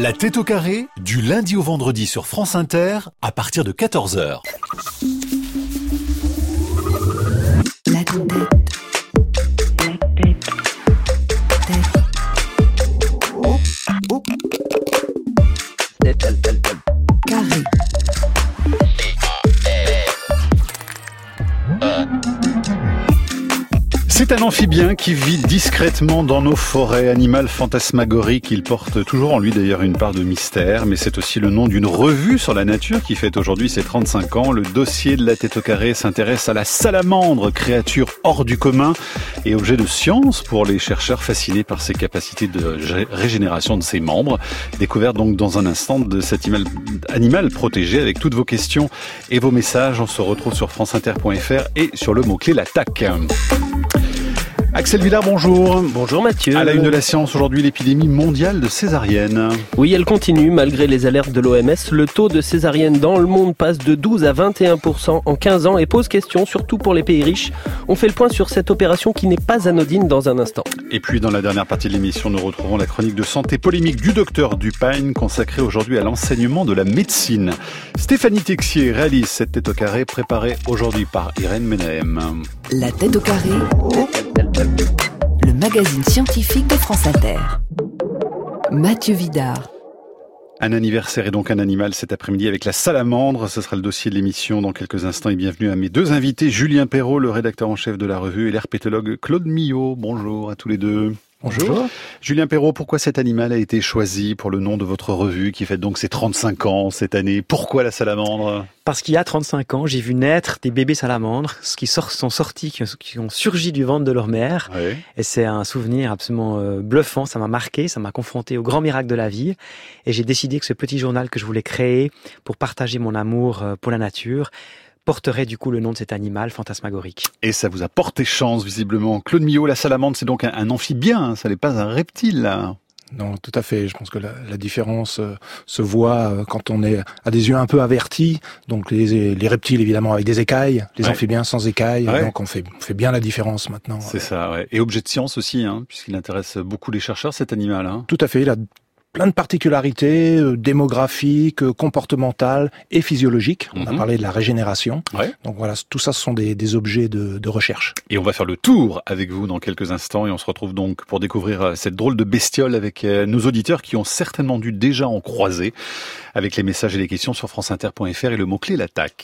La tête au carré, du lundi au vendredi sur France Inter, à partir de 14h. La tête. Carré. C'est un amphibien qui vit discrètement dans nos forêts, animal fantasmagorique. Il porte toujours en lui d'ailleurs une part de mystère, mais c'est aussi le nom d'une revue sur la nature qui fête aujourd'hui ses 35 ans. Le dossier de la tête au carré s'intéresse à la salamandre, créature hors du commun et objet de science pour les chercheurs fascinés par ses capacités de régénération de ses membres. Découverte donc dans un instant de cet animal protégé avec toutes vos questions et vos messages. On se retrouve sur franceinter.fr et sur le mot-clé l'attaque. Axel Villard, bonjour. Bonjour Mathieu. À la une de la science aujourd'hui, l'épidémie mondiale de césarienne. Oui, elle continue malgré les alertes de l'OMS. Le taux de césarienne dans le monde passe de 12 à 21% en 15 ans et pose question, surtout pour les pays riches. On fait le point sur cette opération qui n'est pas anodine dans un instant. Et puis dans la dernière partie de l'émission, nous retrouvons la chronique de santé polémique du docteur Dupagne, consacrée aujourd'hui à l'enseignement de la médecine. Stéphanie Texier réalise cette tête au carré, préparée aujourd'hui par Irène Menahem. La tête au carré. Le magazine scientifique de France Inter. Mathieu Vidard. Un anniversaire et donc un animal cet après-midi avec la salamandre. Ce sera le dossier de l'émission dans quelques instants. Et bienvenue à mes deux invités, Julien Perrault, le rédacteur en chef de la revue, et l'herpétologue Claude Millot. Bonjour à tous les deux. Bonjour. Julien Perrault, pourquoi cet animal a été choisi pour le nom de votre revue qui fête donc ses 35 ans cette année? Pourquoi la salamandre? Parce qu'il y a 35 ans, j'ai vu naître des bébés salamandres qui ont surgi du ventre de leur mère. Oui. Et c'est un souvenir absolument bluffant, ça m'a marqué, ça m'a confronté au grand miracle de la vie. Et j'ai décidé que ce petit journal que je voulais créer pour partager mon amour pour la nature porterait du coup le nom de cet animal fantasmagorique. Et ça vous a porté chance visiblement. Claude Millot, la salamandre, c'est donc un amphibien, ça n'est pas un reptile là. Non, tout à fait. Je pense que la différence se voit quand on a des yeux un peu avertis. Donc les reptiles évidemment avec des écailles, les amphibiens sans écailles. Ouais. Donc on fait bien la différence maintenant. C'est ça, ouais. Et objet de science aussi, puisqu'il intéresse beaucoup les chercheurs cet animal. Tout à fait. Il a plein de particularités démographiques, comportementales et physiologiques. On a parlé de la régénération. Ouais. Donc voilà, tout ça ce sont des objets de recherche. Et on va faire le tour avec vous dans quelques instants et on se retrouve donc pour découvrir cette drôle de bestiole avec nos auditeurs qui ont certainement dû déjà en croiser avec les messages et les questions sur franceinter.fr et le mot-clé l'attaque.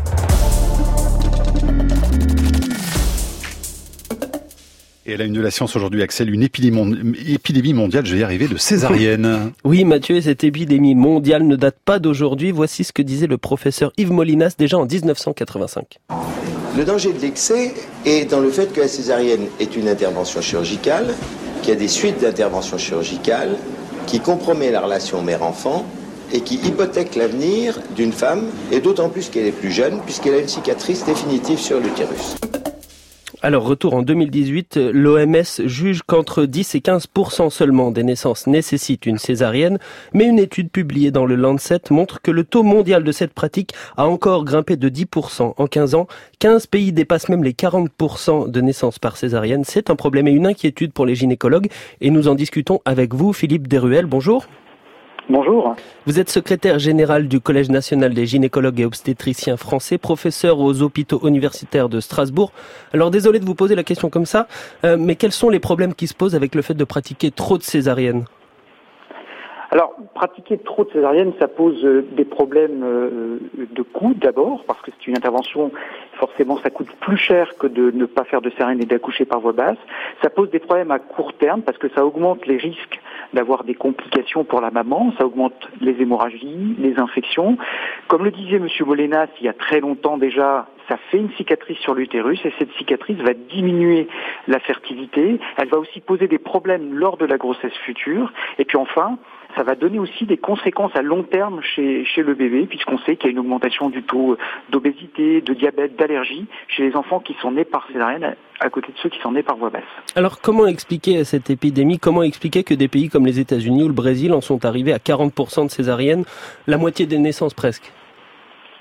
Et à la une de la science aujourd'hui, Axel, une épidémie mondiale, je vais y arriver, de césarienne. Oui Mathieu, cette épidémie mondiale ne date pas d'aujourd'hui. Voici ce que disait le professeur Yves Molinas déjà en 1985. Le danger de l'excès est dans le fait que la césarienne est une intervention chirurgicale, qu'il y a des suites d'interventions chirurgicales, qui compromet la relation mère-enfant et qui hypothèque l'avenir d'une femme, et d'autant plus qu'elle est plus jeune, puisqu'elle a une cicatrice définitive sur l'utérus. Alors, retour en 2018, l'OMS juge qu'entre 10 et 15% seulement des naissances nécessitent une césarienne, mais une étude publiée dans le Lancet montre que le taux mondial de cette pratique a encore grimpé de 10% en 15 ans. 15 pays dépassent même les 40% de naissances par césarienne. C'est un problème et une inquiétude pour les gynécologues, et nous en discutons avec vous, Philippe Desruelles. Bonjour. Bonjour. Vous êtes secrétaire général du Collège national des gynécologues et obstétriciens français, professeur aux hôpitaux universitaires de Strasbourg. Alors désolé de vous poser la question comme ça, mais quels sont les problèmes qui se posent avec le fait de pratiquer trop de césariennes ? Alors, pratiquer trop de césarienne, ça pose des problèmes de coût d'abord, parce que c'est une intervention, forcément ça coûte plus cher que de ne pas faire de césarienne et d'accoucher par voie basse. Ça pose des problèmes à court terme, parce que ça augmente les risques d'avoir des complications pour la maman, ça augmente les hémorragies, les infections. Comme le disait M. Molinas il y a très longtemps déjà, ça fait une cicatrice sur l'utérus et cette cicatrice va diminuer la fertilité. Elle va aussi poser des problèmes lors de la grossesse future. Et puis enfin, ça va donner aussi des conséquences à long terme chez le bébé, puisqu'on sait qu'il y a une augmentation du taux d'obésité, de diabète, d'allergie chez les enfants qui sont nés par césarienne, à côté de ceux qui sont nés par voie basse. Alors comment expliquer cette épidémie ? Comment expliquer que des pays comme les États-Unis ou le Brésil en sont arrivés à 40% de césariennes, la moitié des naissances presque ?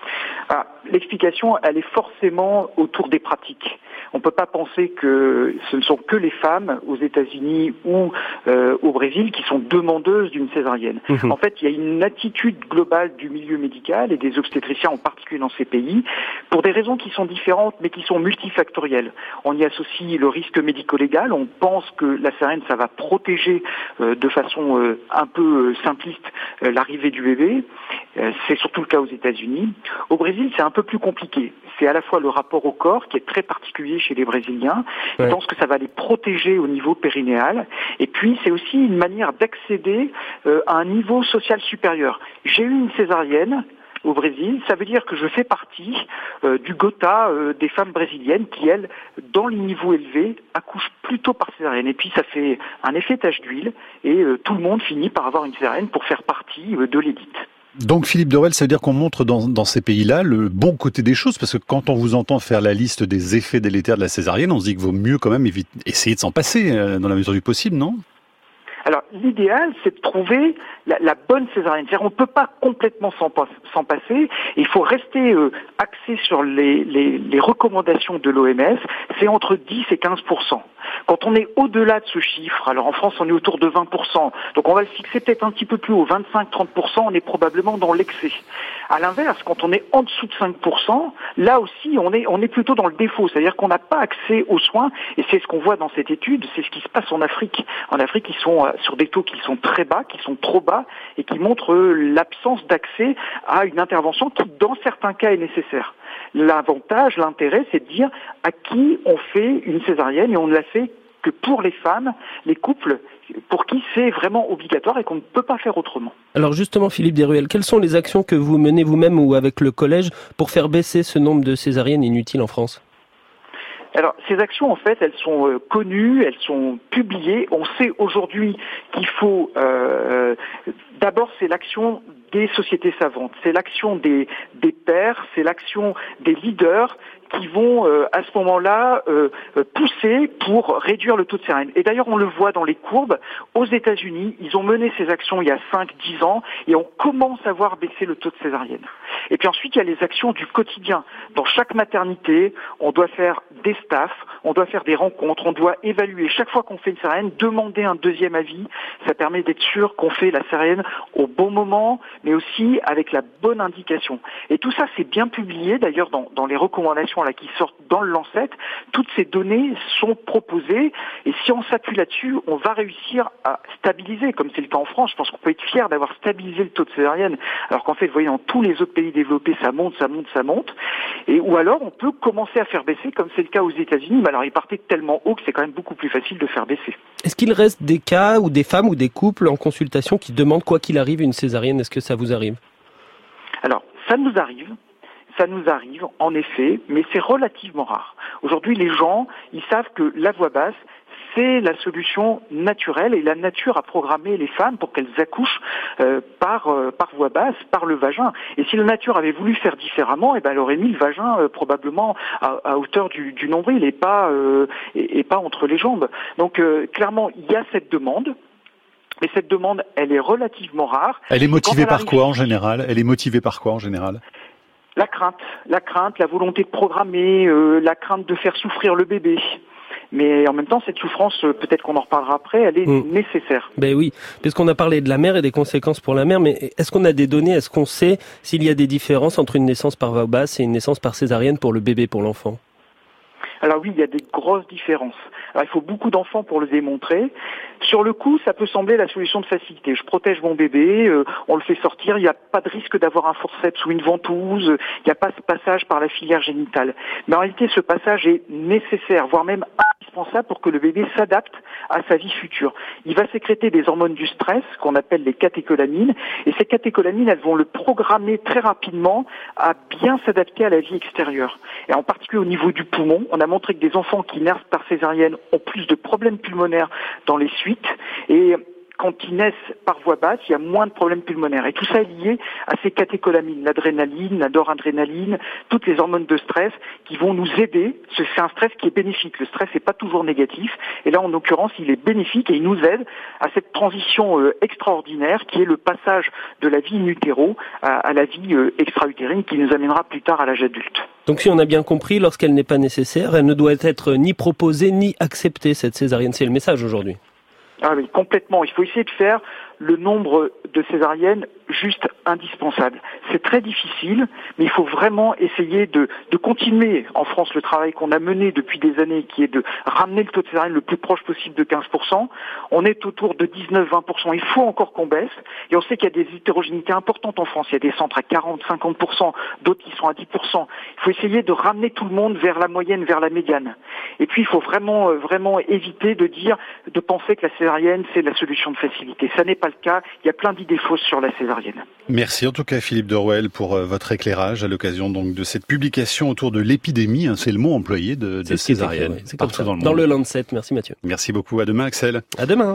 l'explication, elle est forcément autour des pratiques. On ne peut pas penser que ce ne sont que les femmes aux États-Unis ou au Brésil qui sont demandeuses d'une césarienne. En fait, il y a une attitude globale du milieu médical et des obstétriciens en particulier dans ces pays pour des raisons qui sont différentes mais qui sont multifactorielles. On y associe le risque médico-légal. On pense que la césarienne, ça va protéger de façon un peu simpliste l'arrivée du bébé. C'est surtout le cas aux États-Unis. Au Brésil, c'est un peu plus compliqué. C'est à la fois le rapport au corps qui est très particulier chez les Brésiliens. Ils pensent que ça va les protéger au niveau périnéal. Et puis, c'est aussi une manière d'accéder à un niveau social supérieur. J'ai eu une césarienne au Brésil, ça veut dire que je fais partie du quota des femmes brésiliennes qui, elles, dans les niveaux élevés, accouchent plutôt par césarienne. Et puis ça fait un effet tache d'huile et tout le monde finit par avoir une césarienne pour faire partie de l'élite. Donc Philippe Dorel, ça veut dire qu'on montre dans ces pays-là le bon côté des choses, parce que quand on vous entend faire la liste des effets délétères de la césarienne, on se dit qu'il vaut mieux quand même essayer de s'en passer dans la mesure du possible, non ? Alors, l'idéal, c'est de trouver la bonne césarienne. C'est-à-dire, on ne peut pas complètement s'en passer. Il faut rester axé sur les recommandations de l'OMS. C'est entre 10 et 15%. Quand on est au-delà de ce chiffre, alors en France, on est autour de 20%. Donc, on va le fixer peut-être un petit peu plus haut, 25-30%. On est probablement dans l'excès. À l'inverse, quand on est en dessous de 5%, là aussi, on est plutôt dans le défaut. C'est-à-dire qu'on n'a pas accès aux soins. Et c'est ce qu'on voit dans cette étude. C'est ce qui se passe en Afrique. En Afrique, ils sont sur des taux qui sont très bas, qui sont trop bas et qui montrent l'absence d'accès à une intervention qui, dans certains cas, est nécessaire. L'avantage, l'intérêt, c'est de dire à qui on fait une césarienne et on ne la fait que pour les femmes, les couples pour qui c'est vraiment obligatoire et qu'on ne peut pas faire autrement. Alors justement, Philippe Desruelles, quelles sont les actions que vous menez vous-même ou avec le collège pour faire baisser ce nombre de césariennes inutiles en France ? Alors, ces actions, en fait, elles sont connues, elles sont publiées. On sait aujourd'hui qu'il faut... d'abord, c'est l'action des sociétés savantes, c'est l'action des pairs, c'est l'action des leaders qui vont à ce moment-là pousser pour réduire le taux de césarienne. Et d'ailleurs, on le voit dans les courbes. Aux États-Unis, ils ont mené ces actions il y a 5-10 ans et on commence à voir baisser le taux de césarienne. Et puis ensuite, il y a les actions du quotidien. Dans chaque maternité, on doit faire des staffs, on doit faire des rencontres, on doit évaluer. Chaque fois qu'on fait une césarienne, demander un deuxième avis. Ça permet d'être sûr qu'on fait la césarienne au bon moment, mais aussi avec la bonne indication. Et tout ça, c'est bien publié, d'ailleurs, dans les recommandations là qui sortent dans le Lancet. Toutes ces données sont proposées, et si on s'appuie là-dessus, on va réussir à stabiliser, comme c'est le cas en France. Je pense qu'on peut être fier d'avoir stabilisé le taux de césarienne, alors qu'en fait, vous voyez, dans tous les autres pays développés, ça monte, et ou alors on peut commencer à faire baisser, comme c'est le cas aux États-Unis, mais alors ils partaient tellement haut que c'est quand même beaucoup plus facile de faire baisser. Est-ce qu'il reste des cas ou des femmes ou des couples en consultation qui demandent quoi qu'il arrive une césarienne ? Est-ce que ça vous arrive ? Alors, ça nous arrive en effet, mais c'est relativement rare. Aujourd'hui, les gens, ils savent que la voie basse, c'est la solution naturelle et la nature a programmé les femmes pour qu'elles accouchent par voie basse, par le vagin. Et si la nature avait voulu faire différemment, elle aurait mis le vagin probablement à hauteur du nombril et pas entre les jambes. Donc clairement, il y a cette demande. Mais cette demande, elle est relativement rare. Elle est motivée par quoi en général ? La crainte, la volonté de programmer, la crainte de faire souffrir le bébé. Mais en même temps, cette souffrance, peut-être qu'on en reparlera après, elle est nécessaire. Ben oui, puisqu'on a parlé de la mère et des conséquences pour la mère, mais est-ce qu'on a des données, est-ce qu'on sait s'il y a des différences entre une naissance par voie basse et une naissance par césarienne pour le bébé, pour l'enfant ? Alors oui, il y a des grosses différences. Alors, il faut beaucoup d'enfants pour le démontrer. Sur le coup, ça peut sembler la solution de facilité. Je protège mon bébé, on le fait sortir, il n'y a pas de risque d'avoir un forceps ou une ventouse, il n'y a pas ce passage par la filière génitale. Mais en réalité, ce passage est nécessaire, voire même indispensable pour que le bébé s'adapte à sa vie future. Il va sécréter des hormones du stress, qu'on appelle les catécholamines, et ces catécholamines, elles vont le programmer très rapidement à bien s'adapter à la vie extérieure. Et en particulier au niveau du poumon, on a montré que des enfants qui naissent par césarienne ont plus de problèmes pulmonaires dans les suites. Et quand ils naissent par voie basse, il y a moins de problèmes pulmonaires. Et tout ça est lié à ces catécholamines, l'adrénaline, la noradrénaline, toutes les hormones de stress qui vont nous aider. C'est un stress qui est bénéfique. Le stress n'est pas toujours négatif. Et là, en l'occurrence, il est bénéfique et il nous aide à cette transition extraordinaire qui est le passage de la vie in utero à la vie extra-utérine qui nous amènera plus tard à l'âge adulte. Donc si on a bien compris, lorsqu'elle n'est pas nécessaire, elle ne doit être ni proposée ni acceptée, cette césarienne. C'est le message aujourd'hui. Ah oui, complètement. Il faut essayer de faire le nombre de césariennes juste indispensable. C'est très difficile, mais il faut vraiment essayer de continuer en France le travail qu'on a mené depuis des années, qui est de ramener le taux de césarienne le plus proche possible de 15%. On est autour de 19-20%. Il faut encore qu'on baisse. Et on sait qu'il y a des hétérogénéités importantes en France. Il y a des centres à 40-50%, d'autres qui sont à 10%. Il faut essayer de ramener tout le monde vers la moyenne, vers la médiane. Et puis il faut vraiment éviter de penser que la césarienne c'est la solution de facilité. Ça n'est pas le cas. Il y a plein d'idées fausses sur la césarienne. Merci en tout cas Philippe de Rouelle pour votre éclairage à l'occasion donc de cette publication autour de l'épidémie, c'est le mot employé de césarienne partout dans le monde. Dans le Lancet. Merci Mathieu. Merci beaucoup, à demain Axel. À demain.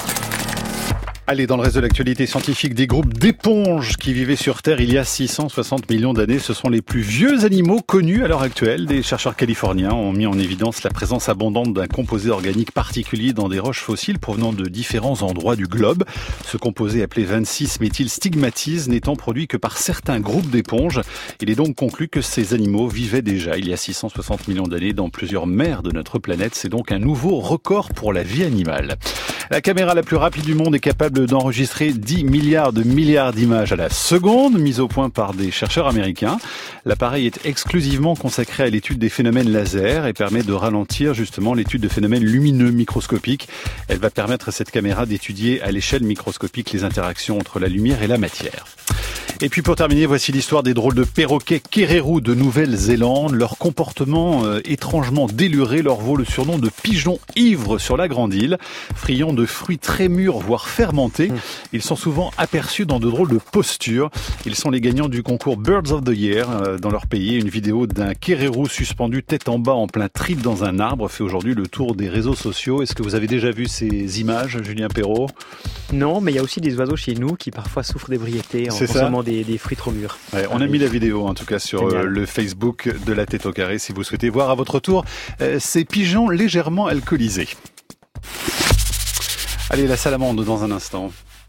Allez, dans le reste de l'actualité scientifique, des groupes d'éponges qui vivaient sur Terre il y a 660 millions d'années. Ce sont les plus vieux animaux connus à l'heure actuelle. Des chercheurs californiens ont mis en évidence la présence abondante d'un composé organique particulier dans des roches fossiles provenant de différents endroits du globe. Ce composé appelé 26-méthylstigmatise n'étant produit que par certains groupes d'éponges. Il est donc conclu que ces animaux vivaient déjà il y a 660 millions d'années dans plusieurs mers de notre planète. C'est donc un nouveau record pour la vie animale. La caméra la plus rapide du monde est capable d'enregistrer 10 milliards d'images à la seconde, mise au point par des chercheurs américains. L'appareil est exclusivement consacré à l'étude des phénomènes laser et permet de ralentir justement l'étude de phénomènes lumineux microscopiques. Elle va permettre à cette caméra d'étudier à l'échelle microscopique les interactions entre la lumière et la matière. Et puis pour terminer, voici l'histoire des drôles de perroquets Kererou de Nouvelle-Zélande. Leur comportement étrangement déluré leur vaut le surnom de pigeons ivres sur la grande île. Friands de fruits très mûrs, voire fermentés, ils sont souvent aperçus dans de drôles de postures. Ils sont les gagnants du concours Birds of the Year dans leur pays. Une vidéo d'un Kererou suspendu tête en bas en plein trip dans un arbre fait aujourd'hui le tour des réseaux sociaux. Est-ce que vous avez déjà vu ces images, Julien Perrault ? Non, mais il y a aussi des oiseaux chez nous qui parfois souffrent d'ébriété en consommant des fruits trop mûrs. Ouais, on a mis la vidéo en tout cas sur le Facebook de La Tête au Carré si vous souhaitez voir à votre tour ces pigeons légèrement alcoolisés. Allez, la salamande dans un instant.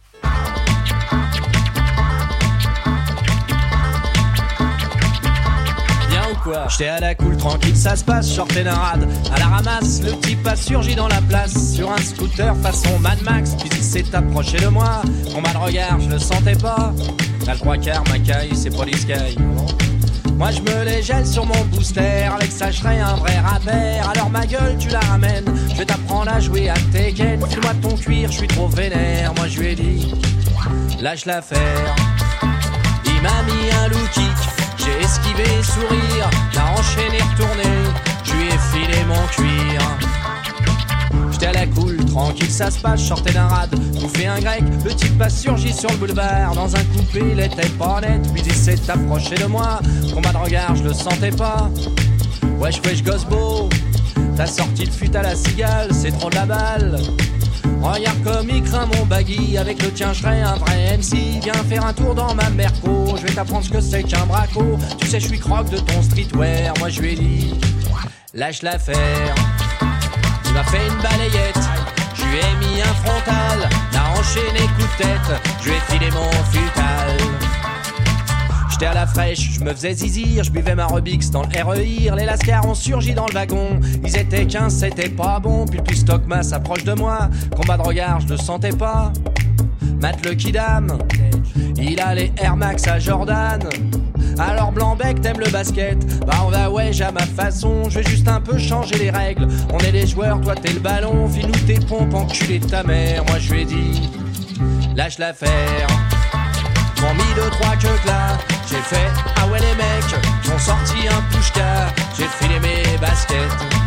J'étais à la cool, tranquille, ça se passe, sortais d'un rad. À la ramasse, le type a surgi dans la place. Sur un scooter façon Mad Max, puis il s'est approché de moi. Mon mal regard, je le sentais pas. À le 3/4, ma caille, c'est Police Sky. Moi je me les gèle sur mon booster. Avec ça je serais un vrai rappeur. Alors ma gueule tu la ramènes. Je vais t'apprendre à jouer à Tekken. File-moi ton cuir, je suis trop vénère. Moi je lui ai dit, lâche l'affaire. Il m'a mis un low kick. J'ai esquivé, sourire, l'a enchaîné, retourné, je lui ai filé mon cuir. J'étais à la cool, tranquille, ça se passe, je sortais d'un rad, bouffé un grec, le type a surgi sur le boulevard. Dans un coupé, il était pas net, puis il s'est approché de moi. Combat de regard, je le sentais pas. Wesh, gosse beau, t'as sorti le fut à la cigale, c'est trop de la balle. Regarde comme il craint mon baggy. Avec le tien je serai un vrai MC. Viens faire un tour dans ma Merco. Je vais t'apprendre ce que c'est qu'un braco. Tu sais je suis croque de ton streetwear. Moi je lui ai dit, lâche l'affaire. Il m'a fait une balayette. Je lui ai mis un frontal. L'a enchaîné coup de tête. Je lui ai filé mon futal. J'étais à la fraîche, je me faisais zizir, je buvais ma Rubix dans le REIR. Les lascars ont surgi dans le wagon, ils étaient 15, c'était pas bon. Puis le plus stockma s'approche de moi, combat de regard, je le sentais pas. Matt le Kidam, il a les Air Max à Jordan. Alors Blanc-Bec, t'aimes le basket? Bah on va ouais, à ma façon, je vais juste un peu changer les règles. On est les joueurs, toi t'es le ballon, file-nous tes pompes, enculé de ta mère. Moi je lui ai dit, lâche l'affaire. M'ont mis 2-3 que là, j'ai fait ah ouais les mecs, m'ont sorti un pushka, j'ai filé mes baskets.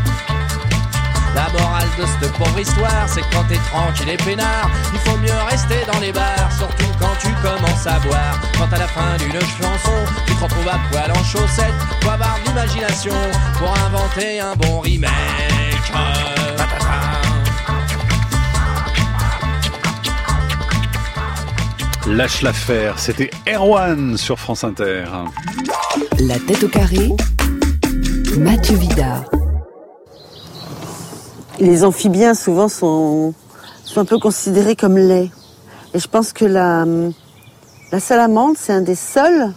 La morale de cette pauvre histoire, c'est que quand t'es tranquille et peinard, il faut mieux rester dans les bars, surtout quand tu commences à boire. Quand à la fin d'une chanson, tu te retrouves à poil en chaussettes, faut avoir de l'imagination pour inventer un bon remake. Lâche l'affaire, c'était Erwan sur France Inter. La tête au carré, Mathieu Vidard. Les amphibiens souvent sont un peu considérés comme laids. Et je pense que la salamandre, c'est un des seuls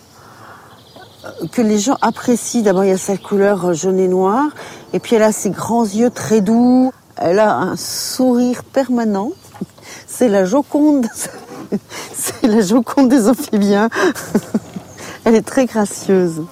que les gens apprécient. D'abord, il y a sa couleur jaune et noire. Et puis, elle a ses grands yeux très doux. Elle a un sourire permanent. C'est la Joconde. C'est la Joconde des amphibiens. Elle est très gracieuse.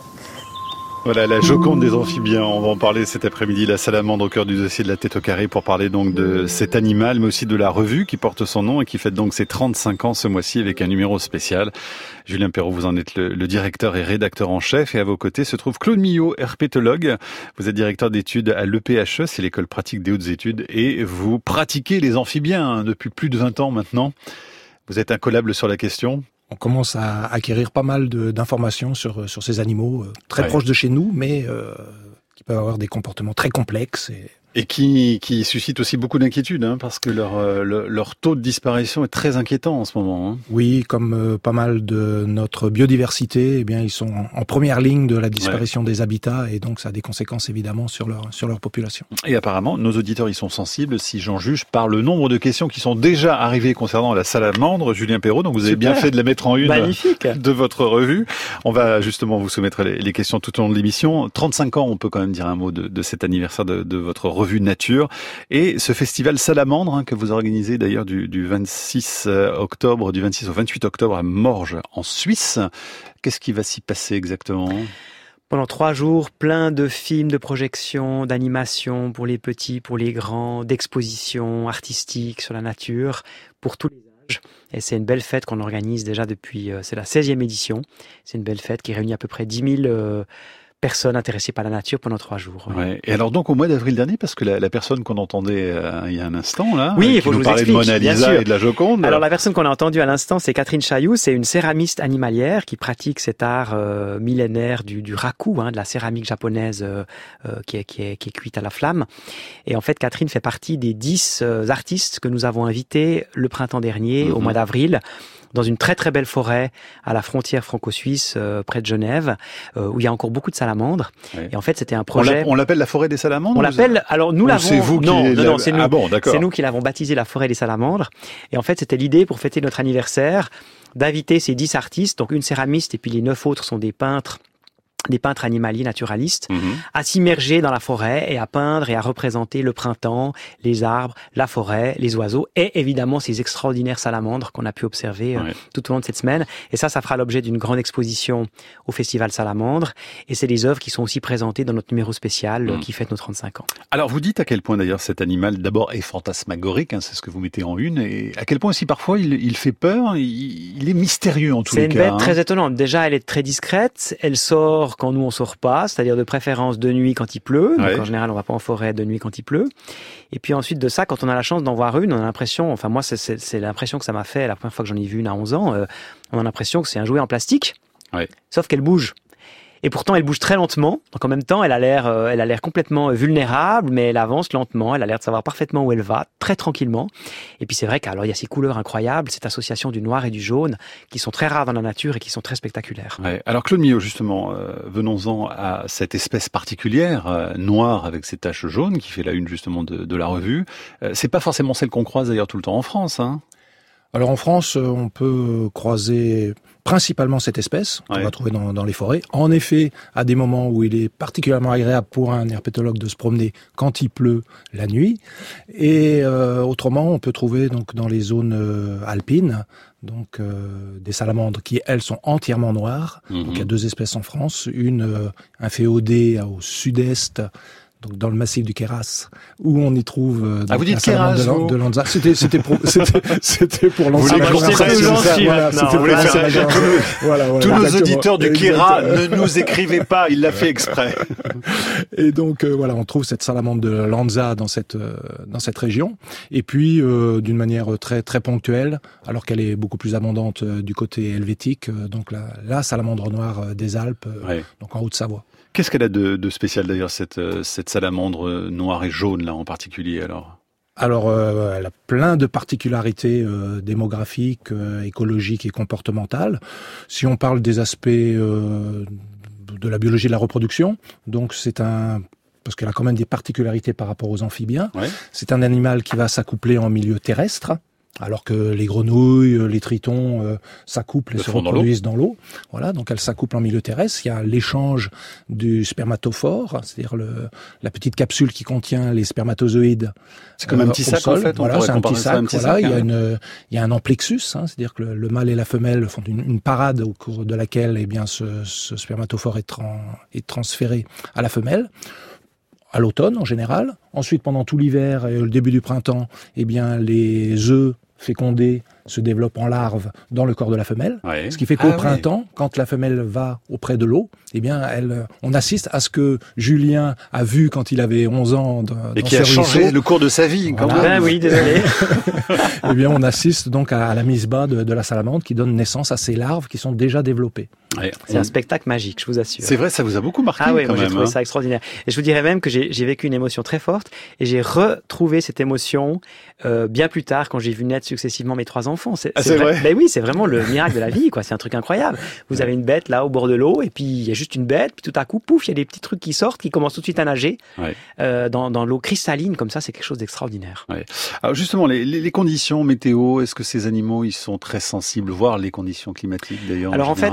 Voilà, la Joconde des amphibiens. On va en parler cet après-midi. La salamandre au cœur du dossier de la tête au carré pour parler donc de cet animal, mais aussi de la revue qui porte son nom et qui fête donc ses 35 ans ce mois-ci avec un numéro spécial. Julien Perrault, vous en êtes le directeur et rédacteur en chef. Et à vos côtés se trouve Claude Millot, herpétologue. Vous êtes directeur d'études à l'EPHE, c'est l'école pratique des hautes études. Et vous pratiquez les amphibiens depuis plus de 20 ans maintenant. Vous êtes incollable sur la question. On commence à acquérir pas mal d'informations sur ces animaux très proches de chez nous, mais qui peuvent avoir des comportements très complexes. Et qui suscite aussi beaucoup d'inquiétude, hein, parce que leur taux de disparition est très inquiétant en ce moment. Hein. Oui, comme pas mal de notre biodiversité, eh bien ils sont en première ligne de la disparition des habitats, et donc ça a des conséquences évidemment sur leur population. Et apparemment, nos auditeurs y sont sensibles, si j'en juge par le nombre de questions qui sont déjà arrivées concernant la salamandre. Julien Perrault, donc vous avez bien fait de la mettre en une. Magnifique. De votre revue. On va justement vous soumettre les questions tout au long de l'émission. 35 ans, on peut quand même dire un mot de cet anniversaire de votre revue Nature et ce festival Salamandre, hein, que vous organisez d'ailleurs du 26 octobre, du 26 au 28 octobre à Morges en Suisse. Qu'est-ce qui va s'y passer exactement ? Pendant 3 jours, plein de films, de projections, d'animations pour les petits, pour les grands, d'expositions artistiques sur la nature pour tous les âges. Et c'est une belle fête qu'on organise déjà depuis, c'est la 16e édition. C'est une belle fête qui réunit à peu près 10 000 personnes intéressées par la nature pendant 3 jours. Oui. Ouais. Et alors donc au mois d'avril dernier, parce que la personne qu'on entendait il y a un instant là, oui, qui nous parlait de Mona Lisa et de la Joconde. Alors la personne qu'on a entendue à l'instant, c'est Catherine Chailloux, c'est une céramiste animalière qui pratique cet art millénaire du raku, hein, de la céramique japonaise qui est cuite à la flamme. Et en fait, Catherine fait partie des 10 artistes que nous avons invités le printemps dernier, au mois d'avril, dans une très très belle forêt à la frontière franco-suisse près de Genève, où il y a encore beaucoup de salamandres. Oui. Et en fait, c'était un projet. On l'appelle la forêt des salamandres. On l'appelle. Alors nous l'avons. C'est vous non, qui non, c'est nous. Ah bon, d'accord. C'est nous qui l'avons baptisé la forêt des salamandres. Et en fait, c'était l'idée pour fêter notre anniversaire d'inviter ces 10 artistes, donc une céramiste et puis les 9 autres sont des peintres animaliers naturalistes, à s'immerger dans la forêt et à peindre et à représenter le printemps, les arbres, la forêt, les oiseaux et évidemment ces extraordinaires salamandres qu'on a pu observer tout au long de cette semaine. Et ça fera l'objet d'une grande exposition au Festival Salamandre. Et c'est des œuvres qui sont aussi présentées dans notre numéro spécial qui fête nos 35 ans. Alors vous dites à quel point d'ailleurs cet animal d'abord est fantasmagorique, hein, c'est ce que vous mettez en une, et à quel point aussi parfois il fait peur, il est mystérieux en tous les cas. C'est une bête très étonnante. Déjà, elle est très discrète, elle sort quand nous on sort pas, c'est-à-dire de préférence de nuit quand il pleut. Donc en général, on va pas en forêt de nuit quand il pleut. Et puis ensuite de ça, quand on a la chance d'en voir une, on a l'impression, enfin moi c'est l'impression que ça m'a fait la première fois que j'en ai vu une à 11 ans, on a l'impression que c'est un jouet en plastique. Sauf qu'elle bouge. Et pourtant, elle bouge très lentement. Donc, en même temps, elle a l'air complètement vulnérable, mais elle avance lentement. Elle a l'air de savoir parfaitement où elle va, très tranquillement. Et puis, c'est vrai qu'alors, il y a ces couleurs incroyables, cette association du noir et du jaune, qui sont très rares dans la nature et qui sont très spectaculaires. Ouais. Alors, Claude Millot, justement, venons-en à cette espèce particulière, noire avec ses taches jaunes, qui fait la une, justement, de la revue. C'est pas forcément celle qu'on croise, d'ailleurs, tout le temps en France, hein. Alors en France, on peut croiser principalement cette espèce qu'on va trouver dans les forêts. En effet, à des moments où il est particulièrement agréable pour un herpétologue de se promener quand il pleut la nuit. Et autrement, on peut trouver donc dans les zones alpines donc des salamandres qui elles sont entièrement noires. Donc il y a 2 espèces en France, un féodé au sud-est. Donc dans le massif du Queyras, où on y trouve vous dites Queyras de Lanza. C'était pour lancer la tous nos auditeurs du Queyras ne nous écrivez pas, il l'a fait exprès. Et donc voilà, on trouve cette salamandre de Lanza dans cette région. Et puis d'une manière très très ponctuelle, alors qu'elle est beaucoup plus abondante du côté helvétique, donc la salamandre noire des Alpes, donc en Haute-Savoie. Qu'est-ce qu'elle a de spécial d'ailleurs cette salamandre noire et jaune là en particulier alors ? Alors, elle a plein de particularités démographiques, écologiques et comportementales. Si on parle des aspects de la biologie de la reproduction, donc parce qu'elle a quand même des particularités par rapport aux amphibiens. Ouais. C'est un animal qui va s'accoupler en milieu terrestre, alors que les grenouilles, les tritons s'accouplent et se reproduisent dans l'eau. Voilà, donc elles s'accouplent en milieu terrestre. Il y a l'échange du spermatophore, c'est-à-dire la petite capsule qui contient les spermatozoïdes. C'est comme un petit sac en fait. Voilà, c'est un petit sac. Voilà, il y a un amplexus, c'est-à-dire que le mâle et la femelle font une parade au cours de laquelle, eh bien, ce spermatophore est transféré à la femelle. À l'automne en général. Ensuite, pendant tout l'hiver et le début du printemps, eh bien, les œufs fécondés se développent en larves dans le corps de la femelle. Ouais. Ce qui fait qu'au printemps, quand la femelle va auprès de l'eau, eh bien, on assiste à ce que Julien a vu quand il avait 11 ans et qui a changé le cours de sa vie. Voilà. Quand même. Oui, désolé. Eh bien, on assiste donc à la mise bas de la salamandre qui donne naissance à ces larves qui sont déjà développées. Ouais, c'est un spectacle magique, je vous assure. C'est vrai, ça vous a beaucoup marqué quand même. J'ai trouvé ça extraordinaire. Et je vous dirais même que j'ai vécu une émotion très forte et j'ai retrouvé cette émotion bien plus tard quand j'ai vu naître successivement mes 3 enfants. C'est vrai. Ben oui, c'est vraiment le miracle de la vie, quoi. C'est un truc incroyable. Vous avez une bête là au bord de l'eau et puis il y a juste une bête, puis tout à coup, pouf, il y a des petits trucs qui sortent, qui commencent tout de suite à nager dans l'eau cristalline comme ça. C'est quelque chose d'extraordinaire. Ouais. Alors justement, les conditions météo, est-ce que ces animaux ils sont très sensibles, voire les conditions climatiques d'ailleurs? Alors en fait,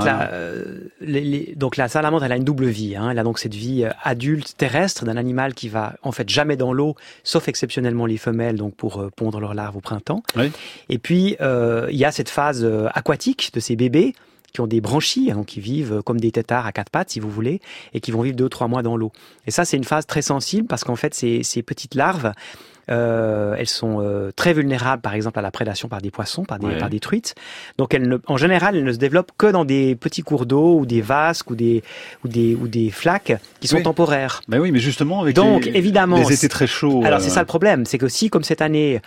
donc la salamandre, elle a une double vie. Elle a donc cette vie adulte terrestre d'un animal qui va en fait jamais dans l'eau, sauf exceptionnellement les femelles, donc pour pondre leurs larves au printemps. Oui. Et puis il y a cette phase aquatique de ces bébés qui ont des branchies, donc qui vivent comme des têtards à 4 pattes, si vous voulez, et qui vont vivre 2 ou 3 mois dans l'eau. Et ça, c'est une phase très sensible parce qu'en fait, ces petites larves, elles sont très vulnérables, par exemple, à la prédation par des poissons, par des truites. Donc, en général, elles ne se développent que dans des petits cours d'eau ou des vasques ou des flaques qui sont temporaires. Ben oui, mais justement, avec évidemment, les étés très chauds. Alors, c'est ça le problème, c'est que si, comme cette année,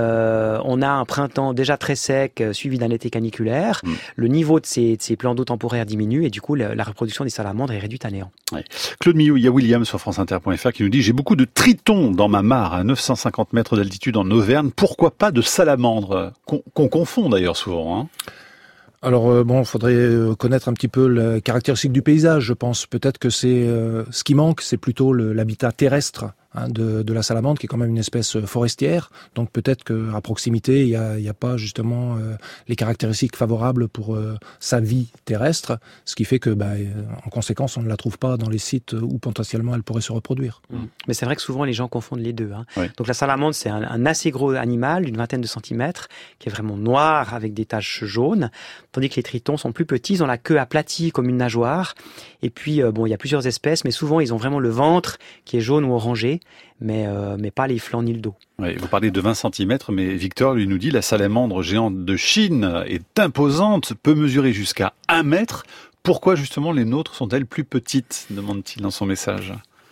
on a un printemps déjà très sec, suivi d'un été caniculaire, le niveau de ces plans d'eau temporaires diminue et du coup, la reproduction des salamandres est réduite à néant. Ouais. Claude Millou, il y a William sur franceinter.fr qui nous dit « J'ai beaucoup de tritons dans ma mare à 950 mètres d'altitude en Auvergne. Pourquoi pas de salamandres ?» Qu'on confond d'ailleurs souvent. Hein. Alors faudrait connaître un petit peu la caractéristique du paysage, je pense. Peut-être que c'est ce qui manque, c'est plutôt l'habitat terrestre de la salamandre, qui est quand même une espèce forestière. Donc peut-être qu'à proximité, il y a pas justement les caractéristiques favorables pour sa vie terrestre, ce qui fait que, en conséquence, on ne la trouve pas dans les sites où potentiellement elle pourrait se reproduire. Mais c'est vrai que souvent les gens confondent les deux. Oui. Donc la salamandre, c'est un assez gros animal d'une 20aine de centimètres, qui est vraiment noir avec des taches jaunes, tandis que les tritons sont plus petits, ils ont la queue aplatie comme une nageoire. Et puis il y a plusieurs espèces, mais souvent ils ont vraiment le ventre qui est jaune ou orangé, mais pas les flancs ni le dos. Oui, vous parlez de 20 cm, mais Victor lui nous dit la salamandre géante de Chine est imposante, peut mesurer jusqu'à 1 mètre. Pourquoi justement les nôtres sont-elles plus petites, demande-t-il dans son message.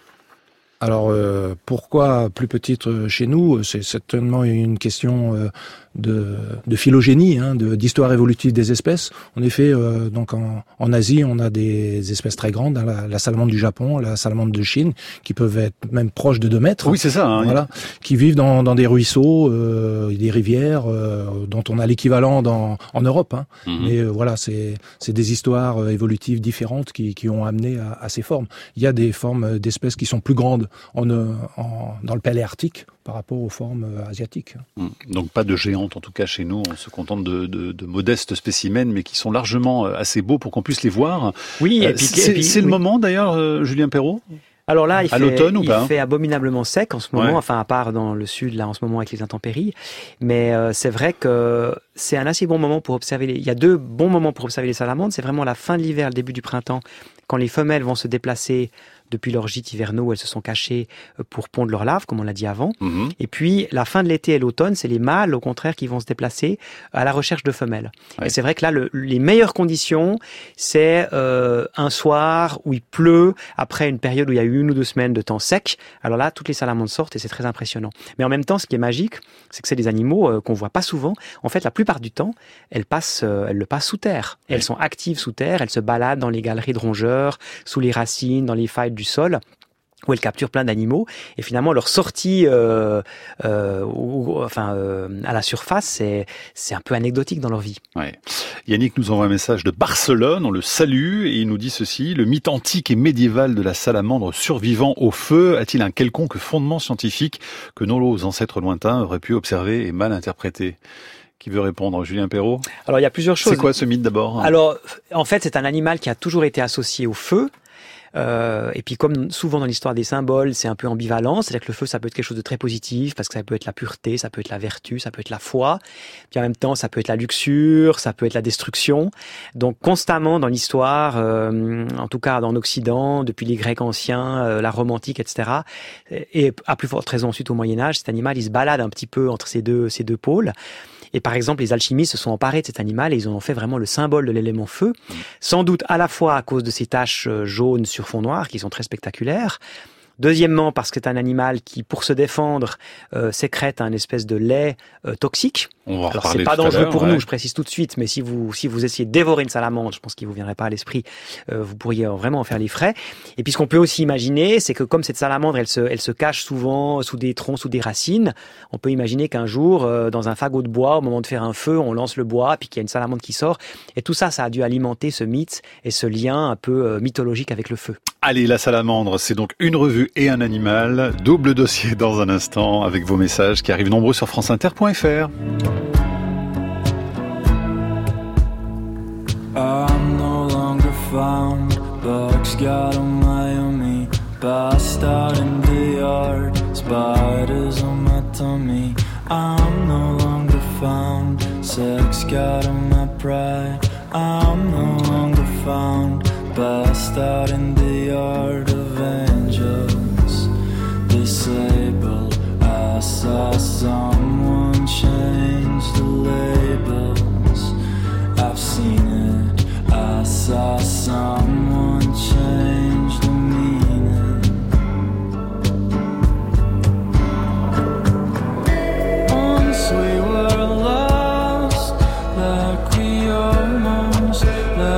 Alors pourquoi plus petites chez nous? C'est certainement une question de phylogénie, d'histoire évolutive des espèces. En effet, donc en Asie, on a des espèces très grandes, la salamandre du Japon, la salamandre de Chine, qui peuvent être même proches de 2 mètres. Oui, c'est ça. Voilà, qui vivent dans des ruisseaux, des rivières, dont on a l'équivalent en Europe. Mais voilà, c'est des histoires évolutives différentes qui ont amené à ces formes. Il y a des formes d'espèces qui sont plus grandes dans le paléarctique par rapport aux formes asiatiques. Donc pas de géantes en tout cas chez nous, on se contente de modestes spécimens mais qui sont largement assez beaux pour qu'on puisse les voir. Oui, c'est le moment d'ailleurs, Julien Perrault? Alors là, il fait abominablement sec en ce moment, enfin à part dans le sud là en ce moment avec les intempéries. Mais c'est vrai que c'est un assez bon moment pour observer. Il y a 2 bons moments pour observer les salamandres. C'est vraiment la fin de l'hiver, le début du printemps, quand les femelles vont se déplacer depuis leurs gîtes hivernaux, elles se sont cachées pour pondre leurs larves, comme on l'a dit avant. Et puis, la fin de l'été et l'automne, c'est les mâles, au contraire, qui vont se déplacer à la recherche de femelles. Ouais. Et c'est vrai que là, les meilleures conditions, c'est un soir où il pleut, après une période où il y a eu 1 ou 2 semaines de temps sec. Alors là, toutes les salamandres sortent et c'est très impressionnant. Mais en même temps, ce qui est magique, c'est que c'est des animaux qu'on voit pas souvent. En fait, la plupart du temps, elles le passent sous terre. Elles sont actives sous terre, elles se baladent dans les galeries de rongeurs, sous les racines, dans les failles du sol. où elle capture plein d'animaux, et finalement leur sortie à la surface, c'est un peu anecdotique dans leur vie. Ouais. Yannick nous envoie un message de Barcelone, on le salue, et il nous dit ceci: le mythe antique et médiéval de la salamandre survivant au feu a-t-il un quelconque fondement scientifique que nos ancêtres lointains auraient pu observer et mal interpréter? Qui veut répondre? Julien Perrault? Alors il y a plusieurs choses. C'est quoi ce mythe d'abord? Alors en fait c'est un animal qui a toujours été associé au feu. Et puis comme souvent dans l'histoire des symboles, c'est un peu ambivalent, c'est-à-dire que le feu ça peut être quelque chose de très positif parce que ça peut être la pureté, ça peut être la vertu, ça peut être la foi, puis en même temps ça peut être la luxure, ça peut être la destruction. Donc constamment dans l'histoire, en tout cas en Occident, depuis les Grecs anciens, la Rome antique, etc. Et à plus forte raison ensuite au Moyen-Âge, cet animal il se balade un petit peu entre ces deux pôles. Et par exemple, les alchimistes se sont emparés de cet animal et ils en ont fait vraiment le symbole de l'élément feu, sans doute à la fois à cause de ces taches jaunes sur fond noir qui sont très spectaculaires. Deuxièmement, parce que c'est un animal qui, pour se défendre, sécrète un espèce de lait toxique. Alors c'est pas dangereux pour nous, je précise tout de suite, mais si vous essayez de dévorer une salamandre, je pense qu'il vous viendrait pas à l'esprit, vous pourriez vraiment en faire les frais. Et puis ce qu'on peut aussi imaginer, c'est que comme cette salamandre, elle se cache souvent sous des troncs, sous des racines, on peut imaginer qu'un jour, dans un fagot de bois, au moment de faire un feu, on lance le bois, puis qu'il y a une salamandre qui sort. Et tout ça, ça a dû alimenter ce mythe et ce lien un peu mythologique avec le feu. Allez, la salamandre, c'est donc une revue et un animal. Double dossier dans un instant avec vos messages qui arrivent nombreux sur franceinter.fr. I'm no longer found, bugs got on my me, passed out in the yard, spiders on my tummy. I'm no longer found, sex got on my pride. I'm no longer found, passed out in the yard of angels, disabled. I saw someone change the labels. I've seen it. I saw someone change the meaning. Once we were lost, like we almost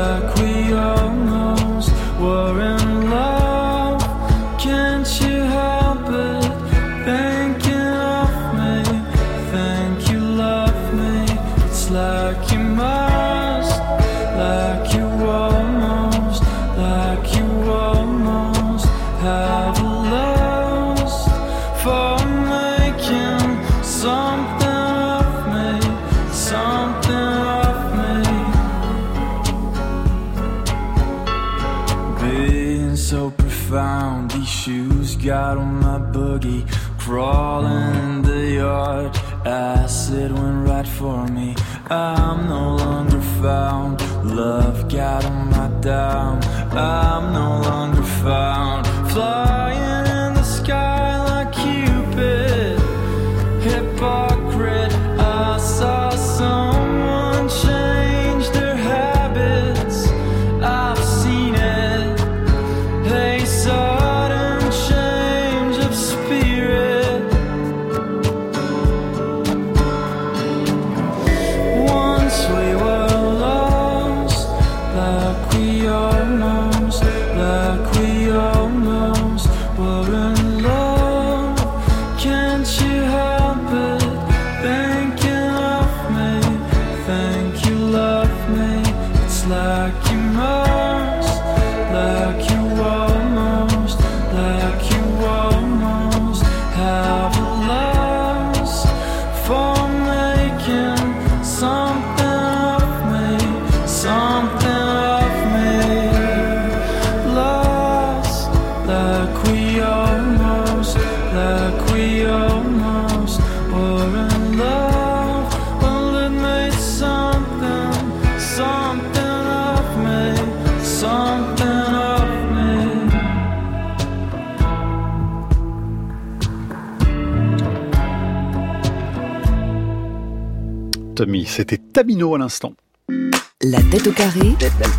were in love. Can't you help it? Thinking of me, think you love me. It's like you must, like you almost have lost for making something of me, something of me. Being so profound, these shoes got on my boogie, crawling in the yard, acid went right for me. I'm no longer found, love got on my down. I'm no longer found, flying in the sky like Cupid, hypocrite. I saw someone change their habits. I've seen it, a sudden change of spirit. Once we were lost, like we almost were in love. Can't you help it? Thinking of me, think you love me. It's like you must, like you almost have lost for making something of me, something of me. Lost, like we almost were in love. Well, it made something of me, something of me. Tommy, c'était Tamino à l'instant. La tête au carré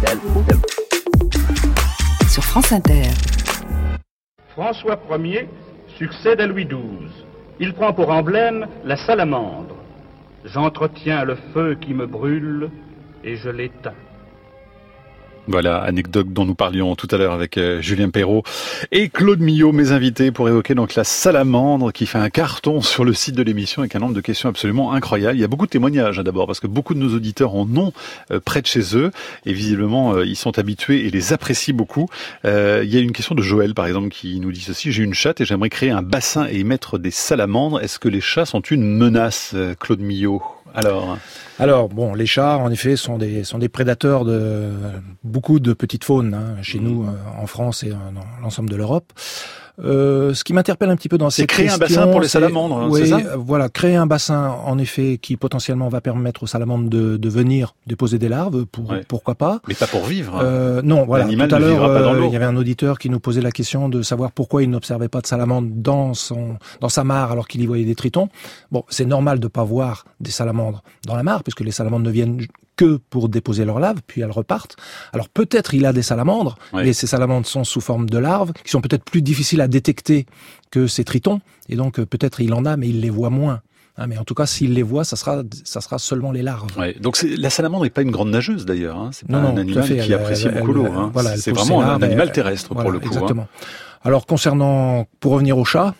sur France Inter. François Ier succède à Louis XII. Il prend pour emblème la salamandre. J'entretiens le feu qui me brûle et je l'éteins. Voilà, anecdote dont nous parlions tout à l'heure avec Julien Perrault et Claude Millot, mes invités, pour évoquer donc la salamandre qui fait un carton sur le site de l'émission avec un nombre de questions absolument incroyables. Il y a beaucoup de témoignages d'abord, parce que beaucoup de nos auditeurs en ont près de chez eux et visiblement ils sont habitués et les apprécient beaucoup. Il y a une question de Joël par exemple qui nous dit ceci: j'ai une chatte et j'aimerais créer un bassin et y mettre des salamandres. Est-ce que les chats sont une menace, Claude Millot? Alors bon, les chats en effet sont des prédateurs de beaucoup de petites faunes chez nous en France et dans l'ensemble de l'Europe. Ce qui m'interpelle un petit peu dans cette question, c'est créer un bassin pour les salamandres, oui, c'est ça ? Voilà, créer un bassin en effet qui potentiellement va permettre aux salamandres de venir déposer des larves, pourquoi pas. Mais pas pour vivre. Non, voilà. L'animal tout à ne vivra pas dans l'heure, l'eau. il y avait un auditeur qui nous posait la question de savoir pourquoi il n'observait pas de salamandres dans sa mare alors qu'il y voyait des tritons. Bon, c'est normal de pas voir des salamandres dans la mare puisque les salamandres ne viennent que pour déposer leurs larves, puis elles repartent. Alors peut-être il a des salamandres, mais ces salamandres sont sous forme de larves, qui sont peut-être plus difficiles à détecter que ces tritons, et donc peut-être il en a, mais il les voit moins. Mais en tout cas, s'il les voit, ça sera seulement les larves. Ouais. Donc la salamandre n'est pas une grande nageuse d'ailleurs. C'est pas non, un animal qui apprécie beaucoup l'eau. Voilà, c'est vraiment un animal terrestre pour le coup. Exactement. Alors pour revenir au chat,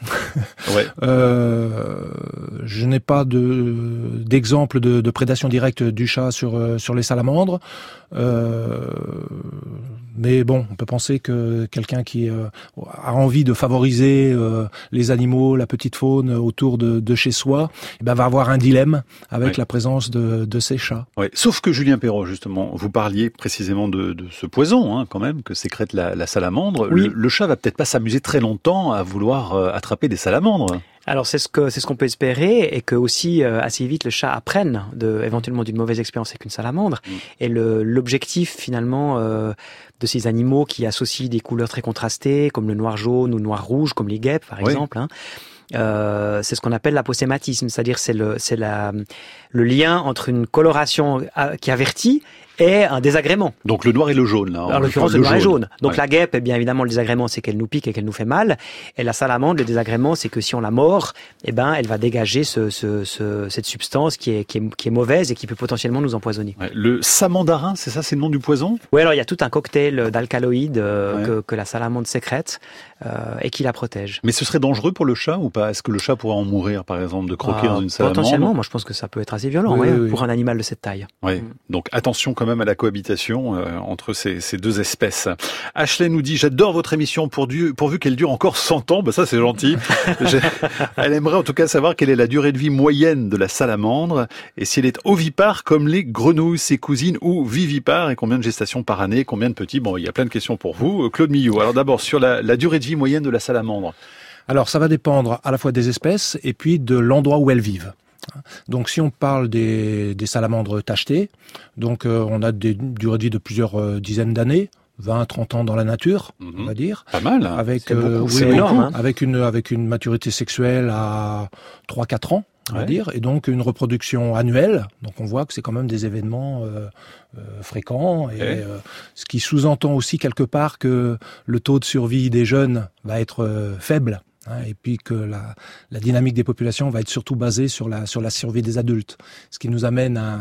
je n'ai pas d'exemple de prédation directe du chat sur les salamandres. Mais bon, on peut penser que quelqu'un qui a envie de favoriser les animaux, la petite faune autour de chez soi, va avoir un dilemme avec la présence de ces chats. Ouais. Sauf que Julien Perrault, justement, vous parliez précisément de ce poison quand même que sécrète la salamandre. Oui. Le chat va peut-être pas s'amuser très longtemps à vouloir attraper des salamandres. Alors c'est ce qu'on peut espérer, et que aussi assez vite le chat apprenne éventuellement d'une mauvaise expérience avec une salamandre. Et l'objectif finalement de ces animaux qui associent des couleurs très contrastées, comme le noir jaune ou le noir rouge, comme les guêpes par exemple, c'est ce qu'on appelle l'aposématisme, c'est-à-dire c'est le lien entre une coloration qui avertit et un désagrément. Donc le noir et le jaune, là. En l'occurrence, le noir et jaune. Donc la guêpe, bien évidemment, le désagrément, c'est qu'elle nous pique et qu'elle nous fait mal. Et la salamandre, le désagrément, c'est que si on la mord, elle va dégager cette substance qui est mauvaise et qui peut potentiellement nous empoisonner. Ouais. Le samandarin, c'est ça, c'est le nom du poison ? Oui, alors il y a tout un cocktail d'alcaloïdes que la salamandre sécrète et qui la protège. Mais ce serait dangereux pour le chat ou pas ? Est-ce que le chat pourrait en mourir, par exemple, de croquer dans une salamandre ? Potentiellement, moi je pense que ça peut être assez violent pour un animal de cette taille. Oui. Donc attention quand même à la cohabitation entre ces deux espèces. Ashley nous dit: j'adore votre émission pourvu qu'elle dure encore 100 ans. Ça c'est gentil. Elle aimerait en tout cas savoir quelle est la durée de vie moyenne de la salamandre et si elle est ovipare comme les grenouilles, ses cousines, ou vivipare, et combien de gestations par année, combien de petits. Bon, il y a plein de questions pour vous. Claude Millot, alors d'abord sur la durée de vie moyenne de la salamandre. Alors ça va dépendre à la fois des espèces et puis de l'endroit où elles vivent. Donc si on parle des salamandres tachetées, donc on a des durées de vie de plusieurs dizaines d'années, 20-30 ans dans la nature, on va dire. Pas mal. Avec c'est énorme, avec une maturité sexuelle à 3-4 ans, on va dire, et donc une reproduction annuelle. Donc on voit que c'est quand même des événements fréquents, et ce qui sous-entend aussi quelque part que le taux de survie des jeunes va être faible. Et puis que la dynamique des populations va être surtout basée sur la survie des adultes. Ce qui nous amène à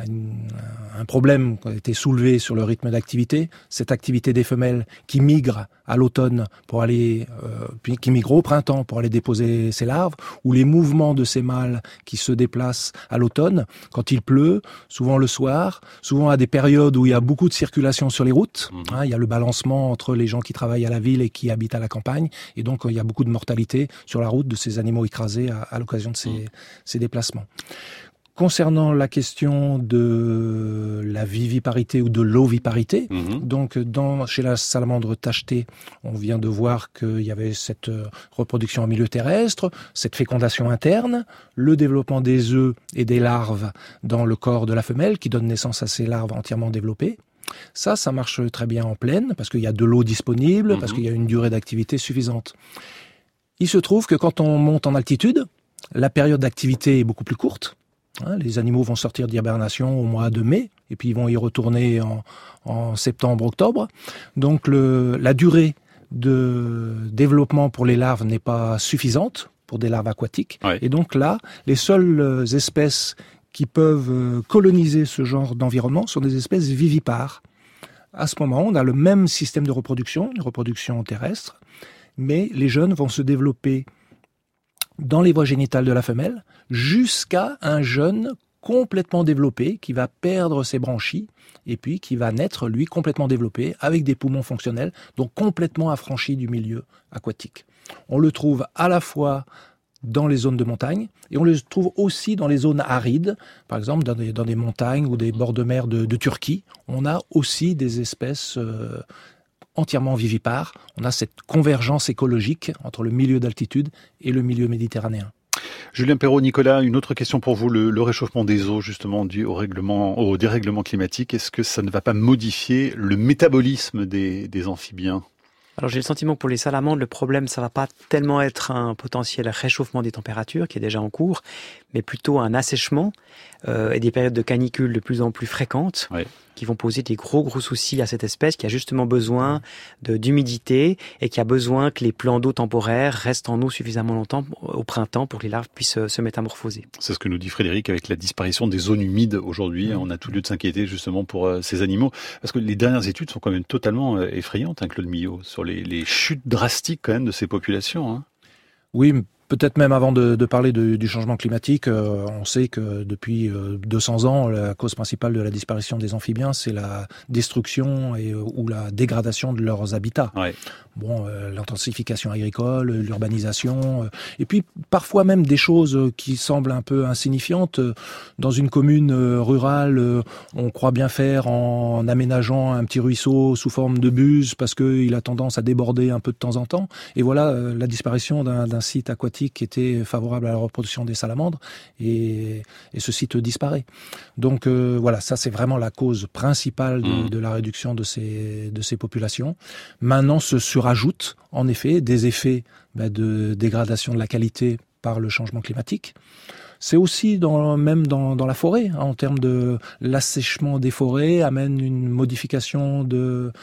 un problème qui a été soulevé sur le rythme d'activité. Cette activité des femelles qui migrent à l'automne pour aller, puis qui migrent au printemps pour aller déposer ses larves, ou les mouvements de ces mâles qui se déplacent à l'automne, quand il pleut, souvent le soir, souvent à des périodes où il y a beaucoup de circulation sur les routes. Il y a le balancement entre les gens qui travaillent à la ville et qui habitent à la campagne, et donc il y a beaucoup de mortalité sur la route de ces animaux écrasés à l'occasion de ces déplacements. Concernant la question de la viviparité ou de l'oviparité, donc chez la salamandre tachetée, on vient de voir qu'il y avait cette reproduction en milieu terrestre, cette fécondation interne, le développement des œufs et des larves dans le corps de la femelle qui donne naissance à ces larves entièrement développées. Ça marche très bien en plaine parce qu'il y a de l'eau disponible, parce qu'il y a une durée d'activité suffisante. Il se trouve que quand on monte en altitude, la période d'activité est beaucoup plus courte. Les animaux vont sortir d'hibernation au mois de mai, et puis ils vont y retourner en septembre-octobre. Donc la durée de développement pour les larves n'est pas suffisante pour des larves aquatiques. Et donc là, les seules espèces qui peuvent coloniser ce genre d'environnement sont des espèces vivipares. à ce moment, on a le même système de reproduction, une reproduction terrestre, mais les jeunes vont se développer dans les voies génitales de la femelle jusqu'à un jeune complètement développé qui va perdre ses branchies et puis qui va naître, lui, complètement développé avec des poumons fonctionnels, donc complètement affranchi du milieu aquatique. On le trouve à la fois dans les zones de montagne et on le trouve aussi dans les zones arides, par exemple dans des montagnes ou des bords de mer de Turquie. On a aussi des espèces entièrement vivipares. On a cette convergence écologique entre le milieu d'altitude et le milieu méditerranéen. Julien Perrault, Nicolas, une autre question pour vous. Le réchauffement des eaux, justement, dû au dérèglement climatique, est-ce que ça ne va pas modifier le métabolisme des amphibiens ? Alors j'ai le sentiment que pour les salamandres, le problème, ça va pas tellement être un potentiel réchauffement des températures qui est déjà en cours, mais plutôt un assèchement et des périodes de canicule de plus en plus fréquentes. Oui. Qui vont poser des gros soucis à cette espèce qui a justement besoin d'humidité et qui a besoin que les plans d'eau temporaires restent en eau suffisamment longtemps au printemps pour que les larves puissent se métamorphoser. C'est ce que nous dit Frédéric avec la disparition des zones humides aujourd'hui. On a tout lieu de s'inquiéter justement pour ces animaux parce que les dernières études sont quand même totalement effrayantes, Claude Millot, sur les chutes drastiques quand même de ces populations. Oui, peut-être même avant de parler du changement climatique, on sait que depuis 200 ans, la cause principale de la disparition des amphibiens, c'est la destruction ou la dégradation de leurs habitats. Ouais. Bon, l'intensification agricole, l'urbanisation, et puis parfois même des choses qui semblent un peu insignifiantes. Dans une commune rurale, on croit bien faire en aménageant un petit ruisseau sous forme de buse parce qu'il a tendance à déborder un peu de temps en temps. Et voilà la disparition d'un site aquatique qui était favorable à la reproduction des salamandres et ce site disparaît. Donc voilà, ça c'est vraiment la cause principale de la réduction de ces populations. Maintenant se surajoutent en effet des effets de dégradation de la qualité par le changement climatique. C'est aussi même dans la forêt, en termes de l'assèchement des forêts, amène une modification de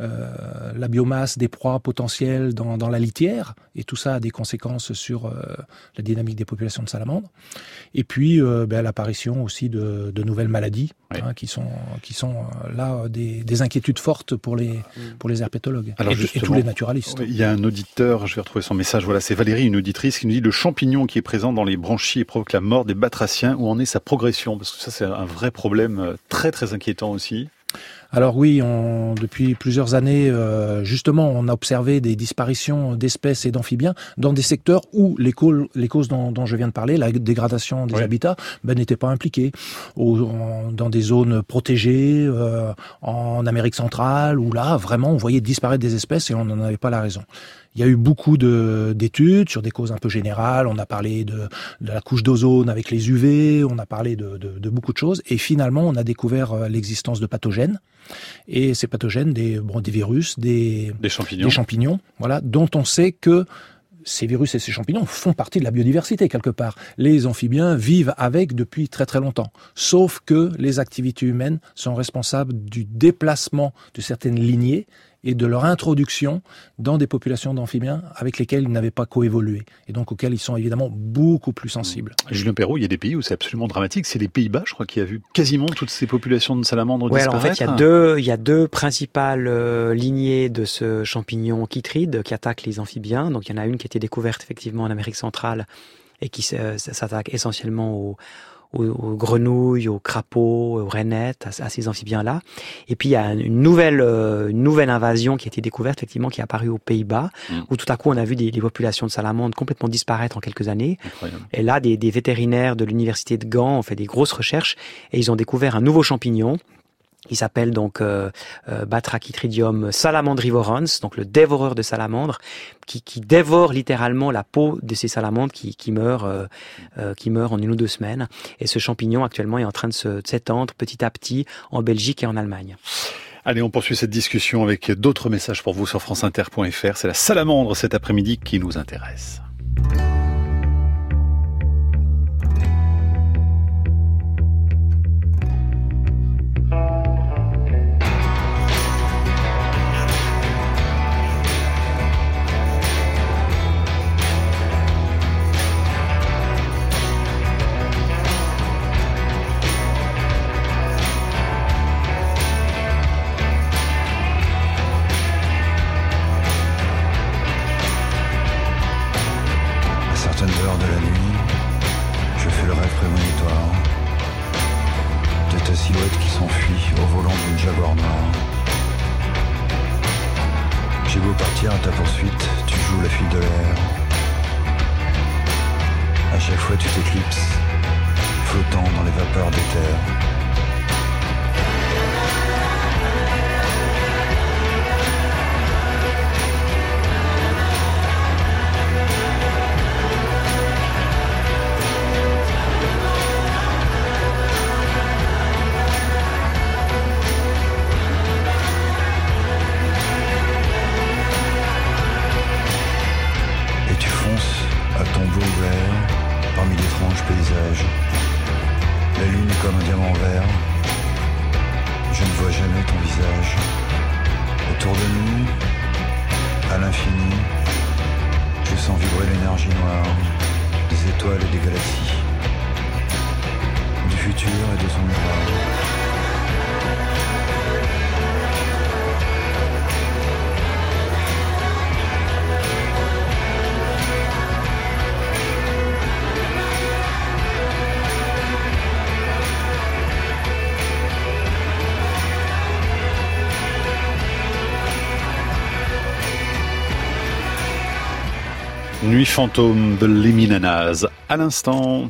la biomasse des proies potentielles dans la litière, et tout ça a des conséquences sur la dynamique des populations de salamandres. Et puis l'apparition aussi de nouvelles maladies, oui. Qui sont là des inquiétudes fortes pour les herpétologues. Alors et tous les naturalistes. Il y a un auditeur, je vais retrouver son message, voilà, c'est Valérie, une auditrice, qui nous dit le champignon qui est présent dans les branchies et provoque la mort des batraciens, où en est sa progression? Parce que ça, c'est un vrai problème très très inquiétant aussi. Alors oui, depuis plusieurs années, justement, on a observé des disparitions d'espèces et d'amphibiens dans des secteurs où les causes dont je viens de parler, la dégradation des habitats, n'étaient pas impliquées. Dans des zones protégées, en Amérique centrale, où là, vraiment, on voyait disparaître des espèces et on n'en avait pas la raison. Il y a eu beaucoup d'études sur des causes un peu générales. On a parlé de la couche d'ozone avec les UV, on a parlé de beaucoup de choses. Et finalement, on a découvert l'existence de pathogènes. Et ces pathogènes, des virus, des champignons, voilà, dont on sait que ces virus et ces champignons font partie de la biodiversité quelque part. Les amphibiens vivent avec depuis très très longtemps. Sauf que les activités humaines sont responsables du déplacement de certaines lignées et de leur introduction dans des populations d'amphibiens avec lesquelles ils n'avaient pas coévolué, et donc auxquels ils sont évidemment beaucoup plus sensibles. Julien Perrault, il y a des pays où c'est absolument dramatique. C'est les Pays-Bas, je crois, qui a vu quasiment toutes ces populations de salamandres disparaître. Alors en fait, il y a deux principales lignées de ce champignon chytride qui attaque les amphibiens. Donc il y en a une qui a été découverte effectivement en Amérique centrale et qui s'attaque essentiellement aux grenouilles, aux crapauds, aux rainettes, à ces amphibiens-là. Et puis il y a une nouvelle invasion qui a été découverte, effectivement, qui est apparue aux Pays-Bas, où tout à coup on a vu des populations de salamandres complètement disparaître en quelques années. Incroyable. Et là, des vétérinaires de l'université de Gand ont fait des grosses recherches et ils ont découvert un nouveau champignon. Il s'appelle donc Batrachytridium salamandrivorans, donc le dévoreur de salamandres, qui dévore littéralement la peau de ces salamandres qui meurent en 1 ou 2 semaines. Et ce champignon actuellement est en train de s'étendre petit à petit en Belgique et en Allemagne. Allez, on poursuit cette discussion avec d'autres messages pour vous sur franceinter.fr. C'est la salamandre cet après-midi qui nous intéresse. beau partir à ta poursuite, tu joues la fuite de l'air. À chaque fois tu t'éclipses, flottant dans les vapeurs d'éther. Parmi d'étranges paysages, la lune est comme un diamant vert. Je ne vois jamais ton visage. Autour de nous, à l'infini, je sens vibrer l'énergie noire des étoiles et des galaxies, du futur et de son miroir. Nuit fantôme de Leminanas. À l'instant.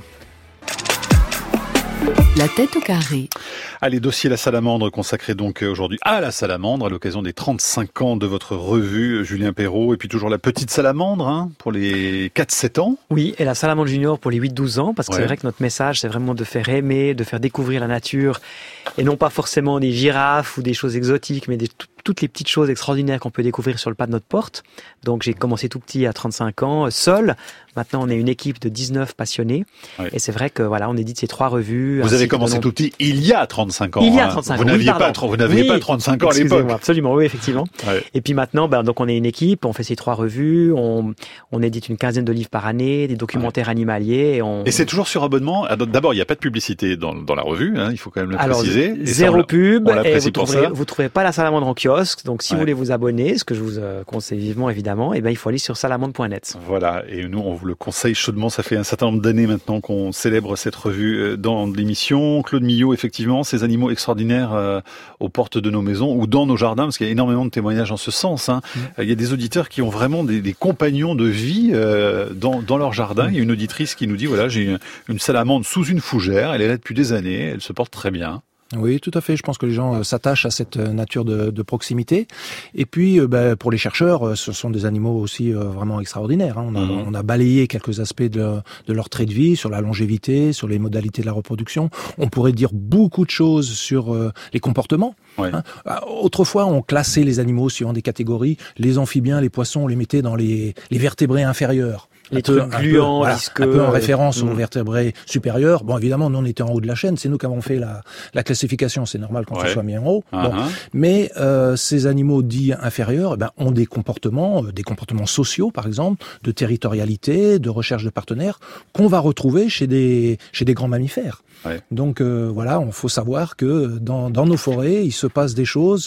La tête au carré. Allez, dossier La Salamandre consacré donc aujourd'hui à La Salamandre à l'occasion des 35 ans de votre revue, Julien Perrault. Et puis toujours la petite Salamandre pour les 4-7 ans. Oui, et la Salamandre Junior pour les 8-12 ans, parce que c'est vrai que notre message, c'est vraiment de faire aimer, de faire découvrir la nature, et non pas forcément des girafes ou des choses exotiques, mais toutes les petites choses extraordinaires qu'on peut découvrir sur le pas de notre porte. Donc j'ai commencé tout petit à 35 ans, seul. Maintenant, on est une équipe de 19 passionnés. Ouais. Et c'est vrai que voilà, on édite ces 3 revues. Vous avez commencé tout petit il y a 35 ans. Il y a 35 ans. Vous n'aviez pas 35 ans à l'époque. Absolument, oui, effectivement. Ouais. Et puis maintenant, donc on est une équipe, on fait ces 3 revues, on édite une quinzaine de livres par année, des documentaires animaliers. Et c'est toujours sur abonnement. D'abord, il n'y a pas de publicité dans la revue, il faut quand même le préciser. Zéro pub. Et vous trouverez pas la Salamandre en kiosque. Donc si vous voulez vous abonner, ce que je vous conseille vivement évidemment, il faut aller sur salamandre.net. Voilà, et nous on vous le conseille chaudement. Ça fait un certain nombre d'années maintenant qu'on célèbre cette revue dans l'émission. Claude Millot, effectivement, ces animaux extraordinaires aux portes de nos maisons ou dans nos jardins, parce qu'il y a énormément de témoignages en ce sens. Il y a des auditeurs qui ont vraiment des compagnons de vie dans leur jardin. Il y a une auditrice qui nous dit, voilà, j'ai une salamandre sous une fougère, elle est là depuis des années, elle se porte très bien. Oui, tout à fait. Je pense que les gens s'attachent à cette nature de proximité. Et puis, pour les chercheurs, ce sont des animaux aussi vraiment extraordinaires. On a balayé quelques aspects de leur trait de vie, sur la longévité, sur les modalités de la reproduction. On pourrait dire beaucoup de choses sur les comportements. Ouais. Autrefois, on classait les animaux suivant des catégories. Les amphibiens, les poissons, on les mettait dans les vertébrés inférieurs. Les trucs gluants, visqueux. Un peu en référence aux vertébrés supérieurs. Bon, évidemment, nous, on était en haut de la chaîne. C'est nous qui avons fait la classification. C'est normal qu'on se soit mis en haut. Bon. Mais ces animaux dits inférieurs ont des comportements sociaux, par exemple, de territorialité, de recherche de partenaires, qu'on va retrouver chez des grands mammifères. Ouais. Donc voilà, on faut savoir que dans nos forêts, il se passe des choses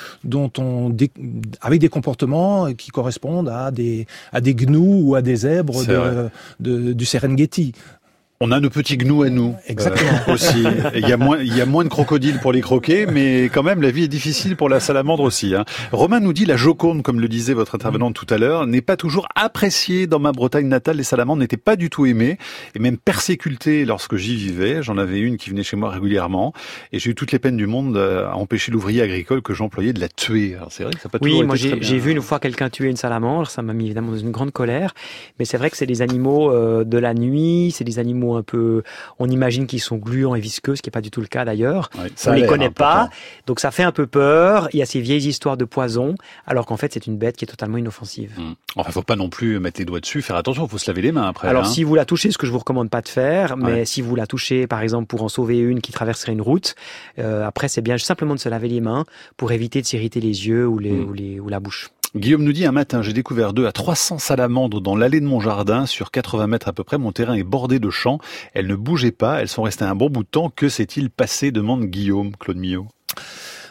avec des comportements qui correspondent à des gnous ou à des zèbres du Serengeti. On a nos petits gnous à nous. Exactement. Aussi. Il y a moins de crocodiles pour les croquer, mais quand même, la vie est difficile pour la salamandre aussi. Romain nous dit, la Joconde, comme le disait votre intervenante tout à l'heure, n'est pas toujours appréciée dans ma Bretagne natale. Les salamandres n'étaient pas du tout aimées, et même persécutées lorsque j'y vivais. J'en avais une qui venait chez moi régulièrement, et j'ai eu toutes les peines du monde à empêcher l'ouvrier agricole que j'employais de la tuer. Alors c'est vrai que ça n'a pas toujours été très bien. Oui, moi j'ai vu une fois quelqu'un tuer une salamandre, ça m'a mis évidemment dans une grande colère, mais c'est vrai que c'est des animaux de la nuit, c'est des animaux un peu, on imagine qu'ils sont gluants et visqueux, ce qui n'est pas du tout le cas d'ailleurs. Ouais, on les connaît pas, donc ça fait un peu peur. Il y a ces vieilles histoires de poison, alors qu'en fait c'est une bête qui est totalement inoffensive. Enfin, faut pas non plus mettre les doigts dessus, faire attention, faut se laver les mains après. Alors si vous la touchez, ce que je vous recommande pas de faire, mais si vous la touchez par exemple pour en sauver une qui traverserait une route, après c'est bien simplement de se laver les mains pour éviter de s'irriter les yeux ou la bouche. Guillaume nous dit, un matin, j'ai découvert 200 à 300 salamandres dans l'allée de mon jardin, sur 80 mètres à peu près. Mon terrain est bordé de champs. Elles ne bougeaient pas, elles sont restées un bon bout de temps. Que s'est-il passé, demande Guillaume, Claude Millot.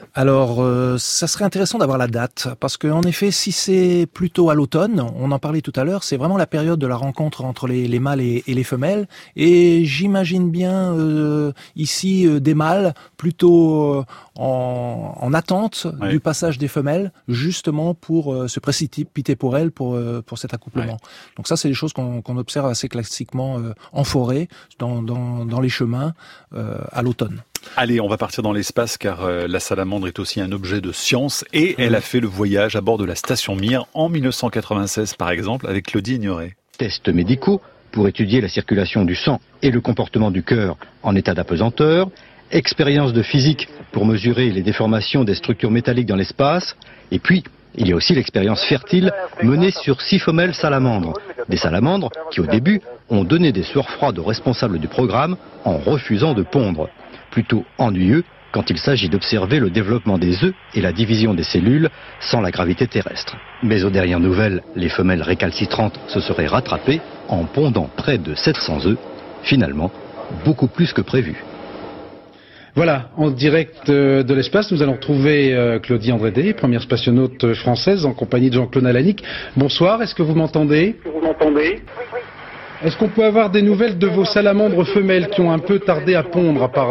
Alors, ça serait intéressant d'avoir la date, parce que en effet, si c'est plutôt à l'automne, on en parlait tout à l'heure, c'est vraiment la période de la rencontre entre les mâles et les femelles, et j'imagine bien ici des mâles plutôt en attente du passage des femelles, justement pour se précipiter pour elles, pour cet accouplement. Donc ça, c'est des choses qu'on observe assez classiquement en forêt, dans les chemins à l'automne. Allez, on va partir dans l'espace car la salamandre est aussi un objet de science et elle a fait le voyage à bord de la station Mir en 1996 par exemple avec Claudie Ignoret. Tests médicaux pour étudier la circulation du sang et le comportement du cœur en état d'apesanteur, expérience de physique pour mesurer les déformations des structures métalliques dans l'espace, et puis il y a aussi l'expérience fertile menée sur 6 femelles salamandres. Des salamandres qui au début ont donné des sueurs froides aux responsables du programme en refusant de pondre. Plutôt ennuyeux quand il s'agit d'observer le développement des œufs et la division des cellules sans la gravité terrestre. Mais aux dernières nouvelles, les femelles récalcitrantes se seraient rattrapées en pondant près de 700 œufs, finalement beaucoup plus que prévu. Voilà, en direct de l'espace, nous allons retrouver Claudie Andrédé, première spationaute française en compagnie de Jean-Claude Alanic. Bonsoir, est-ce que vous m'entendez ? Vous m'entendez ? Est-ce qu'on peut avoir des nouvelles de vos salamandres femelles qui ont un peu tardé à pondre apparemment ?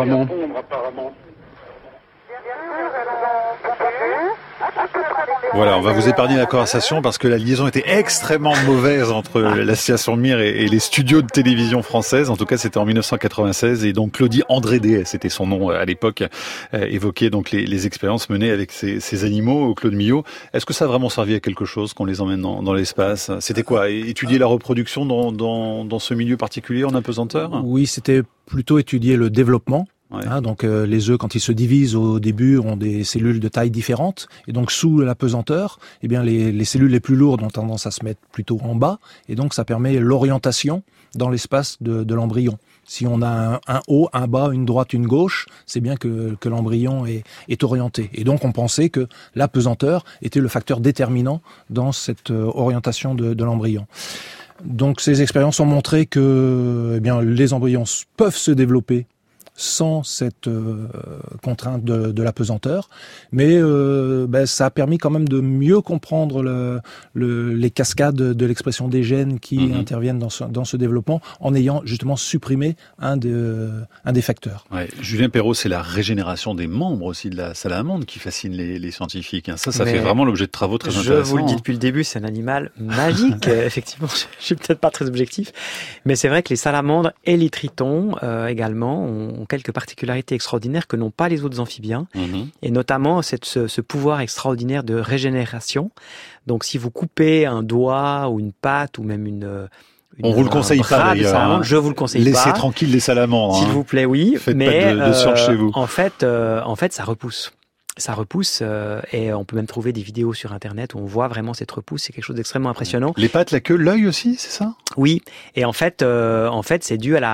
Voilà, on va vous épargner la conversation parce que la liaison était extrêmement mauvaise entre la station Mir et les studios de télévision française. En tout cas, c'était en 1996 et donc Claudie Andrédé, c'était son nom à l'époque, évoquait donc les expériences menées avec ces animaux. Claude Millot, est-ce que ça a vraiment servi à quelque chose qu'on les emmène dans l'espace ? C'était quoi ? Étudier la reproduction dans ce milieu particulier en apesanteur ? Oui, c'était plutôt étudier le développement. Donc les œufs, quand ils se divisent au début, ont des cellules de taille différente, et donc sous l'apesanteur, eh bien les cellules les plus lourdes ont tendance à se mettre plutôt en bas, et donc ça permet l'orientation dans l'espace de l'embryon. Si on a un haut, un bas, une droite, une gauche, c'est bien que l'embryon est orienté. Et donc on pensait que l'apesanteur était le facteur déterminant dans cette orientation de l'embryon. Donc ces expériences ont montré que les embryons peuvent se développer sans cette contrainte de l'apesanteur, mais ça a permis quand même de mieux comprendre les cascades de l'expression des gènes qui interviennent dans ce développement, en ayant justement supprimé un des facteurs. Ouais. Julien Perrault, c'est la régénération des membres aussi de la salamandre qui fascine les scientifiques. Ça fait vraiment l'objet de travaux très intéressants. Je vous le dis depuis le début, c'est un animal magique. Effectivement, je suis peut-être pas très objectif, mais c'est vrai que les salamandres et les tritons également ont quelques particularités extraordinaires que n'ont pas les autres amphibiens, et notamment ce pouvoir extraordinaire de régénération. Donc si vous coupez un doigt ou une patte ou même on vous le conseille pas d'ailleurs. Je vous le conseille pas. Laissez tranquille les salamandres. S'il vous plaît, oui. Faites mais pas de science chez vous. En fait, ça repousse. Ça repousse et on peut même trouver des vidéos sur Internet où on voit vraiment cette repousse. C'est quelque chose d'extrêmement impressionnant. Les pattes, la queue, l'œil aussi, c'est ça ? Oui. Et en fait, c'est dû à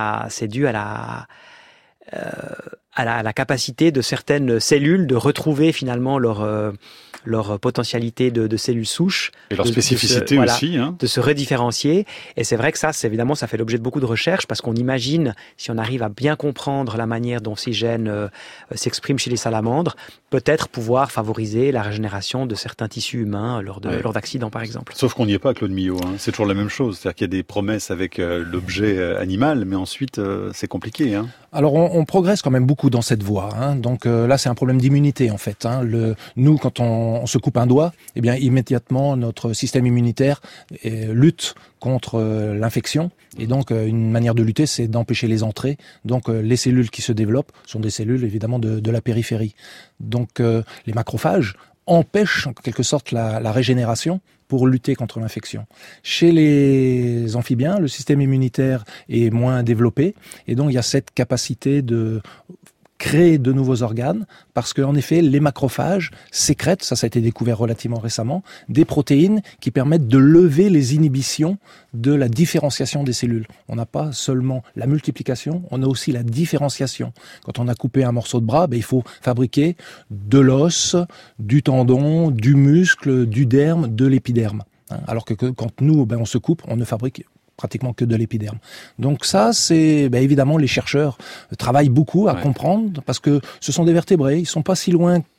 la capacité de certaines cellules de retrouver finalement leur potentialité de cellules souches. Et leur spécificité aussi. De se redifférencier. Et c'est vrai que ça fait l'objet de beaucoup de recherches parce qu'on imagine, si on arrive à bien comprendre la manière dont ces gènes s'expriment chez les salamandres, peut-être pouvoir favoriser la régénération de certains tissus humains lors d'accidents par exemple. Sauf qu'on n'y est pas, Claude Millot. C'est toujours la même chose. C'est-à-dire qu'il y a des promesses avec l'objet animal, mais ensuite c'est compliqué. Alors on progresse quand même beaucoup dans cette voie. Donc là c'est un problème d'immunité en fait. Nous quand on se coupe un doigt, eh bien immédiatement notre système immunitaire lutte contre l'infection. Et donc une manière de lutter, c'est d'empêcher les entrées. Donc les cellules qui se développent sont des cellules évidemment de la périphérie. Donc les macrophages empêchent en quelque sorte la régénération pour lutter contre l'infection. Chez les amphibiens, le système immunitaire est moins développé et donc il y a cette capacité de créer de nouveaux organes parce qu'en effet, les macrophages sécrètent, ça a été découvert relativement récemment, des protéines qui permettent de lever les inhibitions de la différenciation des cellules. On n'a pas seulement la multiplication, on a aussi la différenciation. Quand on a coupé un morceau de bras, il faut fabriquer de l'os, du tendon, du muscle, du derme, de l'épiderme. Alors que quand nous, on se coupe, on ne fabrique pratiquement que de l'épiderme. Donc ça, c'est évidemment les chercheurs travaillent beaucoup à comprendre parce que ce sont des vertébrés, ils sont pas si loin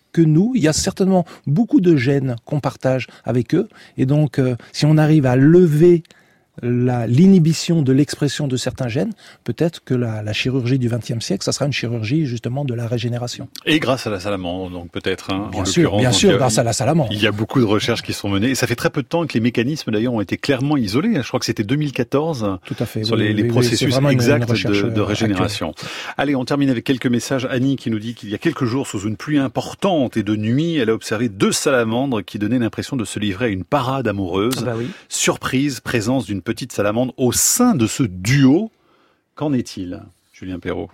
que nous. Il y a certainement beaucoup de gènes qu'on partage avec eux. Et donc, si on arrive à lever l'inhibition de l'expression de certains gènes, peut-être que la chirurgie du XXe siècle, ça sera une chirurgie justement de la régénération. Et grâce à la salamandre, donc peut-être. Bien sûr, grâce à la salamandre. Il y a beaucoup de recherches qui sont menées. Et ça fait très peu de temps que les mécanismes d'ailleurs ont été clairement isolés. Je crois que c'était 2014. Tout à fait. Sur les processus exacts de régénération. Actuelle. Allez, on termine avec quelques messages. Annie qui nous dit qu'il y a quelques jours, sous une pluie importante et de nuit, elle a observé 2 salamandres qui donnaient l'impression de se livrer à une parade amoureuse. Ah bah oui. Surprise, présence d'une petite salamandre au sein de ce duo. Qu'en est-il, Julien Perrault?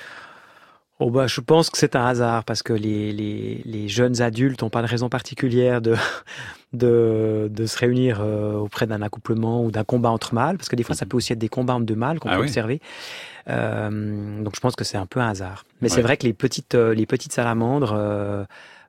Je pense que c'est un hasard parce que les jeunes adultes n'ont pas de raison particulière de se réunir auprès d'un accouplement ou d'un combat entre mâles, parce que des fois ça peut aussi être des combats entre 2 mâles qu'on peut observer. Donc je pense que c'est un peu un hasard. Mais c'est vrai que les petites salamandres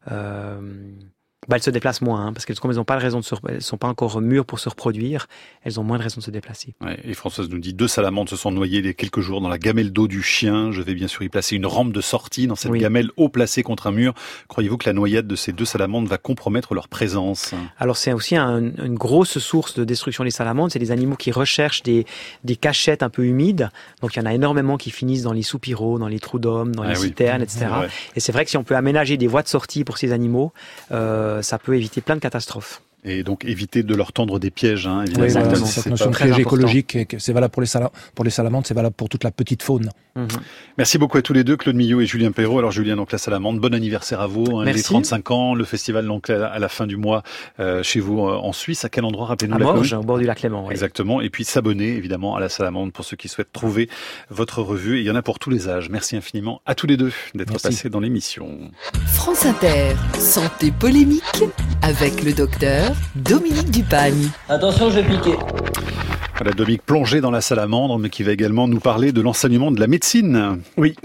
elles se déplacent moins, parce que comme elles n'ont pas de raison elles sont pas encore mûres pour se reproduire, elles ont moins de raison de se déplacer. Ouais, et Françoise nous dit 2 salamandres se sont noyées il y a quelques jours dans la gamelle d'eau du chien. Je vais bien sûr y placer une rampe de sortie dans cette gamelle haut placée contre un mur. Croyez-vous que la noyade de ces 2 salamandres va compromettre leur présence? Alors c'est aussi une grosse source de destruction des salamandres. C'est des animaux qui recherchent des cachettes un peu humides. Donc il y en a énormément qui finissent dans les soupiraux, dans les trous d'hommes, dans les citernes, etc. Ouais. Et c'est vrai que si on peut aménager des voies de sortie pour ces animaux, ça peut éviter plein de catastrophes. Et donc éviter de leur tendre des pièges, hein, évidemment. Oui, exactement. Cette notion de piège écologique, c'est valable pour les salamandres, c'est valable pour toute la petite faune. Merci beaucoup à tous les deux, Claude Millot et Julien Perrault. Alors Julien, donc la salamandre, bon anniversaire à vous, les 35 ans, le festival donc à la fin du mois chez vous en Suisse. À quel endroit, rappelez-nous? À Morges, au bord du lac Léman. Exactement. Et puis s'abonner évidemment à la salamandre pour ceux qui souhaitent trouver votre revue. Et il y en a pour tous les âges. Merci infiniment à tous les deux d'être passés dans l'émission. France Inter, santé polémique avec le docteur Dominique Dupagne. Attention, je vais piquer. Voilà, Dominique plongé dans la salamandre, mais qui va également nous parler de l'enseignement de la médecine. Oui.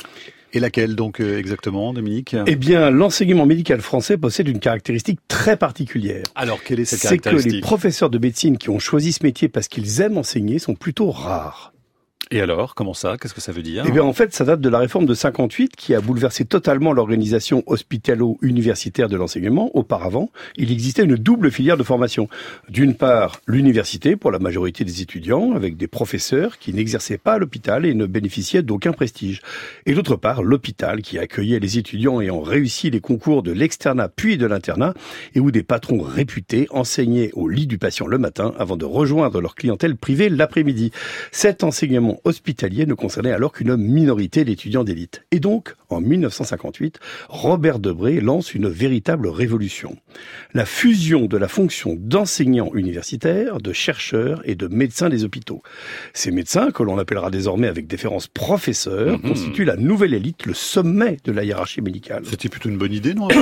Et laquelle donc exactement, Dominique? Eh bien, l'enseignement médical français possède une caractéristique très particulière. Alors, quelle est cette caractéristique? C'est que les professeurs de médecine qui ont choisi ce métier parce qu'ils aiment enseigner sont plutôt rares. Et alors, comment ça? Qu'est-ce que ça veut dire? Eh bien, en fait, ça date de la réforme de 58 qui a bouleversé totalement l'organisation hospitalo-universitaire de l'enseignement. Auparavant, il existait une double filière de formation. D'une part, l'université pour la majorité des étudiants, avec des professeurs qui n'exerçaient pas à l'hôpital et ne bénéficiaient d'aucun prestige. Et d'autre part, l'hôpital qui accueillait les étudiants ayant réussi les concours de l'externat puis de l'internat et où des patrons réputés enseignaient au lit du patient le matin avant de rejoindre leur clientèle privée l'après-midi. Cet enseignement hospitalier ne concernait alors qu'une minorité d'étudiants d'élite. Et donc, en 1958, Robert Debré lance une véritable révolution. La fusion de la fonction d'enseignant universitaire, de chercheur et de médecin des hôpitaux. Ces médecins, que l'on appellera désormais avec déférence professeurs, constituent la nouvelle élite, le sommet de la hiérarchie médicale. C'était plutôt une bonne idée, non?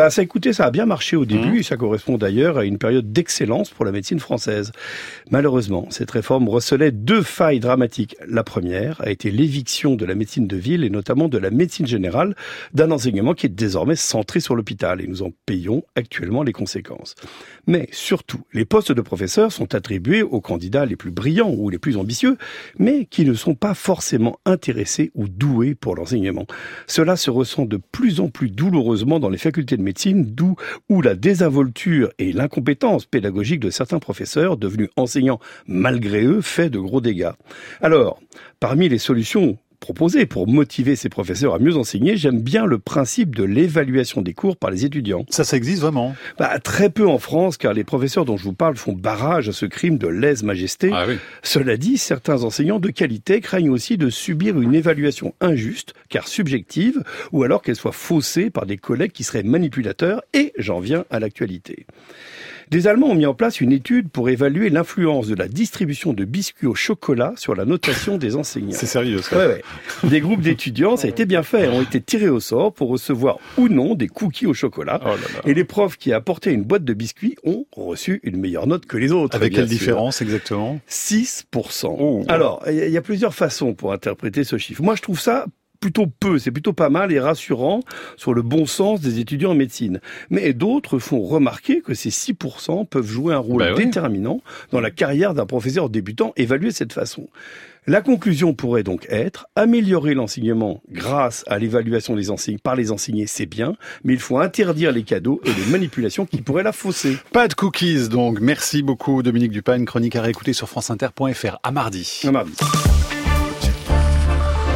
Ça a bien marché au début et ça correspond d'ailleurs à une période d'excellence pour la médecine française. Malheureusement, cette réforme recelait 2 failles dramatiques. La première a été l'éviction de la médecine de ville et notamment de la médecine générale d'un enseignement qui est désormais centré sur l'hôpital et nous en payons actuellement les conséquences. Mais surtout, les postes de professeurs sont attribués aux candidats les plus brillants ou les plus ambitieux, mais qui ne sont pas forcément intéressés ou doués pour l'enseignement. Cela se ressent de plus en plus douloureusement dans les facultés de médecine, où la désinvolture et l'incompétence pédagogique de certains professeurs, devenus enseignants malgré eux, fait de gros dégâts. Alors, parmi les solutions proposées pour motiver ces professeurs à mieux enseigner, j'aime bien le principe de l'évaluation des cours par les étudiants. Ça existe vraiment? Très peu en France, car les professeurs dont je vous parle font barrage à ce crime de lèse-majesté. Ah oui. Cela dit, certains enseignants de qualité craignent aussi de subir une évaluation injuste, car subjective, ou alors qu'elle soit faussée par des collègues qui seraient manipulateurs, et j'en viens à l'actualité. Des Allemands ont mis en place une étude pour évaluer l'influence de la distribution de biscuits au chocolat sur la notation des enseignants. C'est sérieux, ça? Ouais. Des groupes d'étudiants, ça a été bien fait, ont été tirés au sort pour recevoir ou non des cookies au chocolat. Oh là là. Et les profs qui apportaient une boîte de biscuits ont reçu une meilleure note que les autres. Avec quelle différence exactement? 6%. Oh. Alors, il y a plusieurs façons pour interpréter ce chiffre. Moi, je trouve ça plutôt peu, c'est plutôt pas mal et rassurant sur le bon sens des étudiants en médecine. Mais d'autres font remarquer que ces 6% peuvent jouer un rôle déterminant dans la carrière d'un professeur débutant évalué de cette façon. La conclusion pourrait donc être améliorer l'enseignement grâce à l'évaluation des enseignants par les enseignants, c'est bien, mais il faut interdire les cadeaux et les manipulations qui pourraient la fausser. Pas de cookies donc. Merci beaucoup Dominique Dupagne, chronique à réécouter sur franceinter.fr. À mardi. À mardi.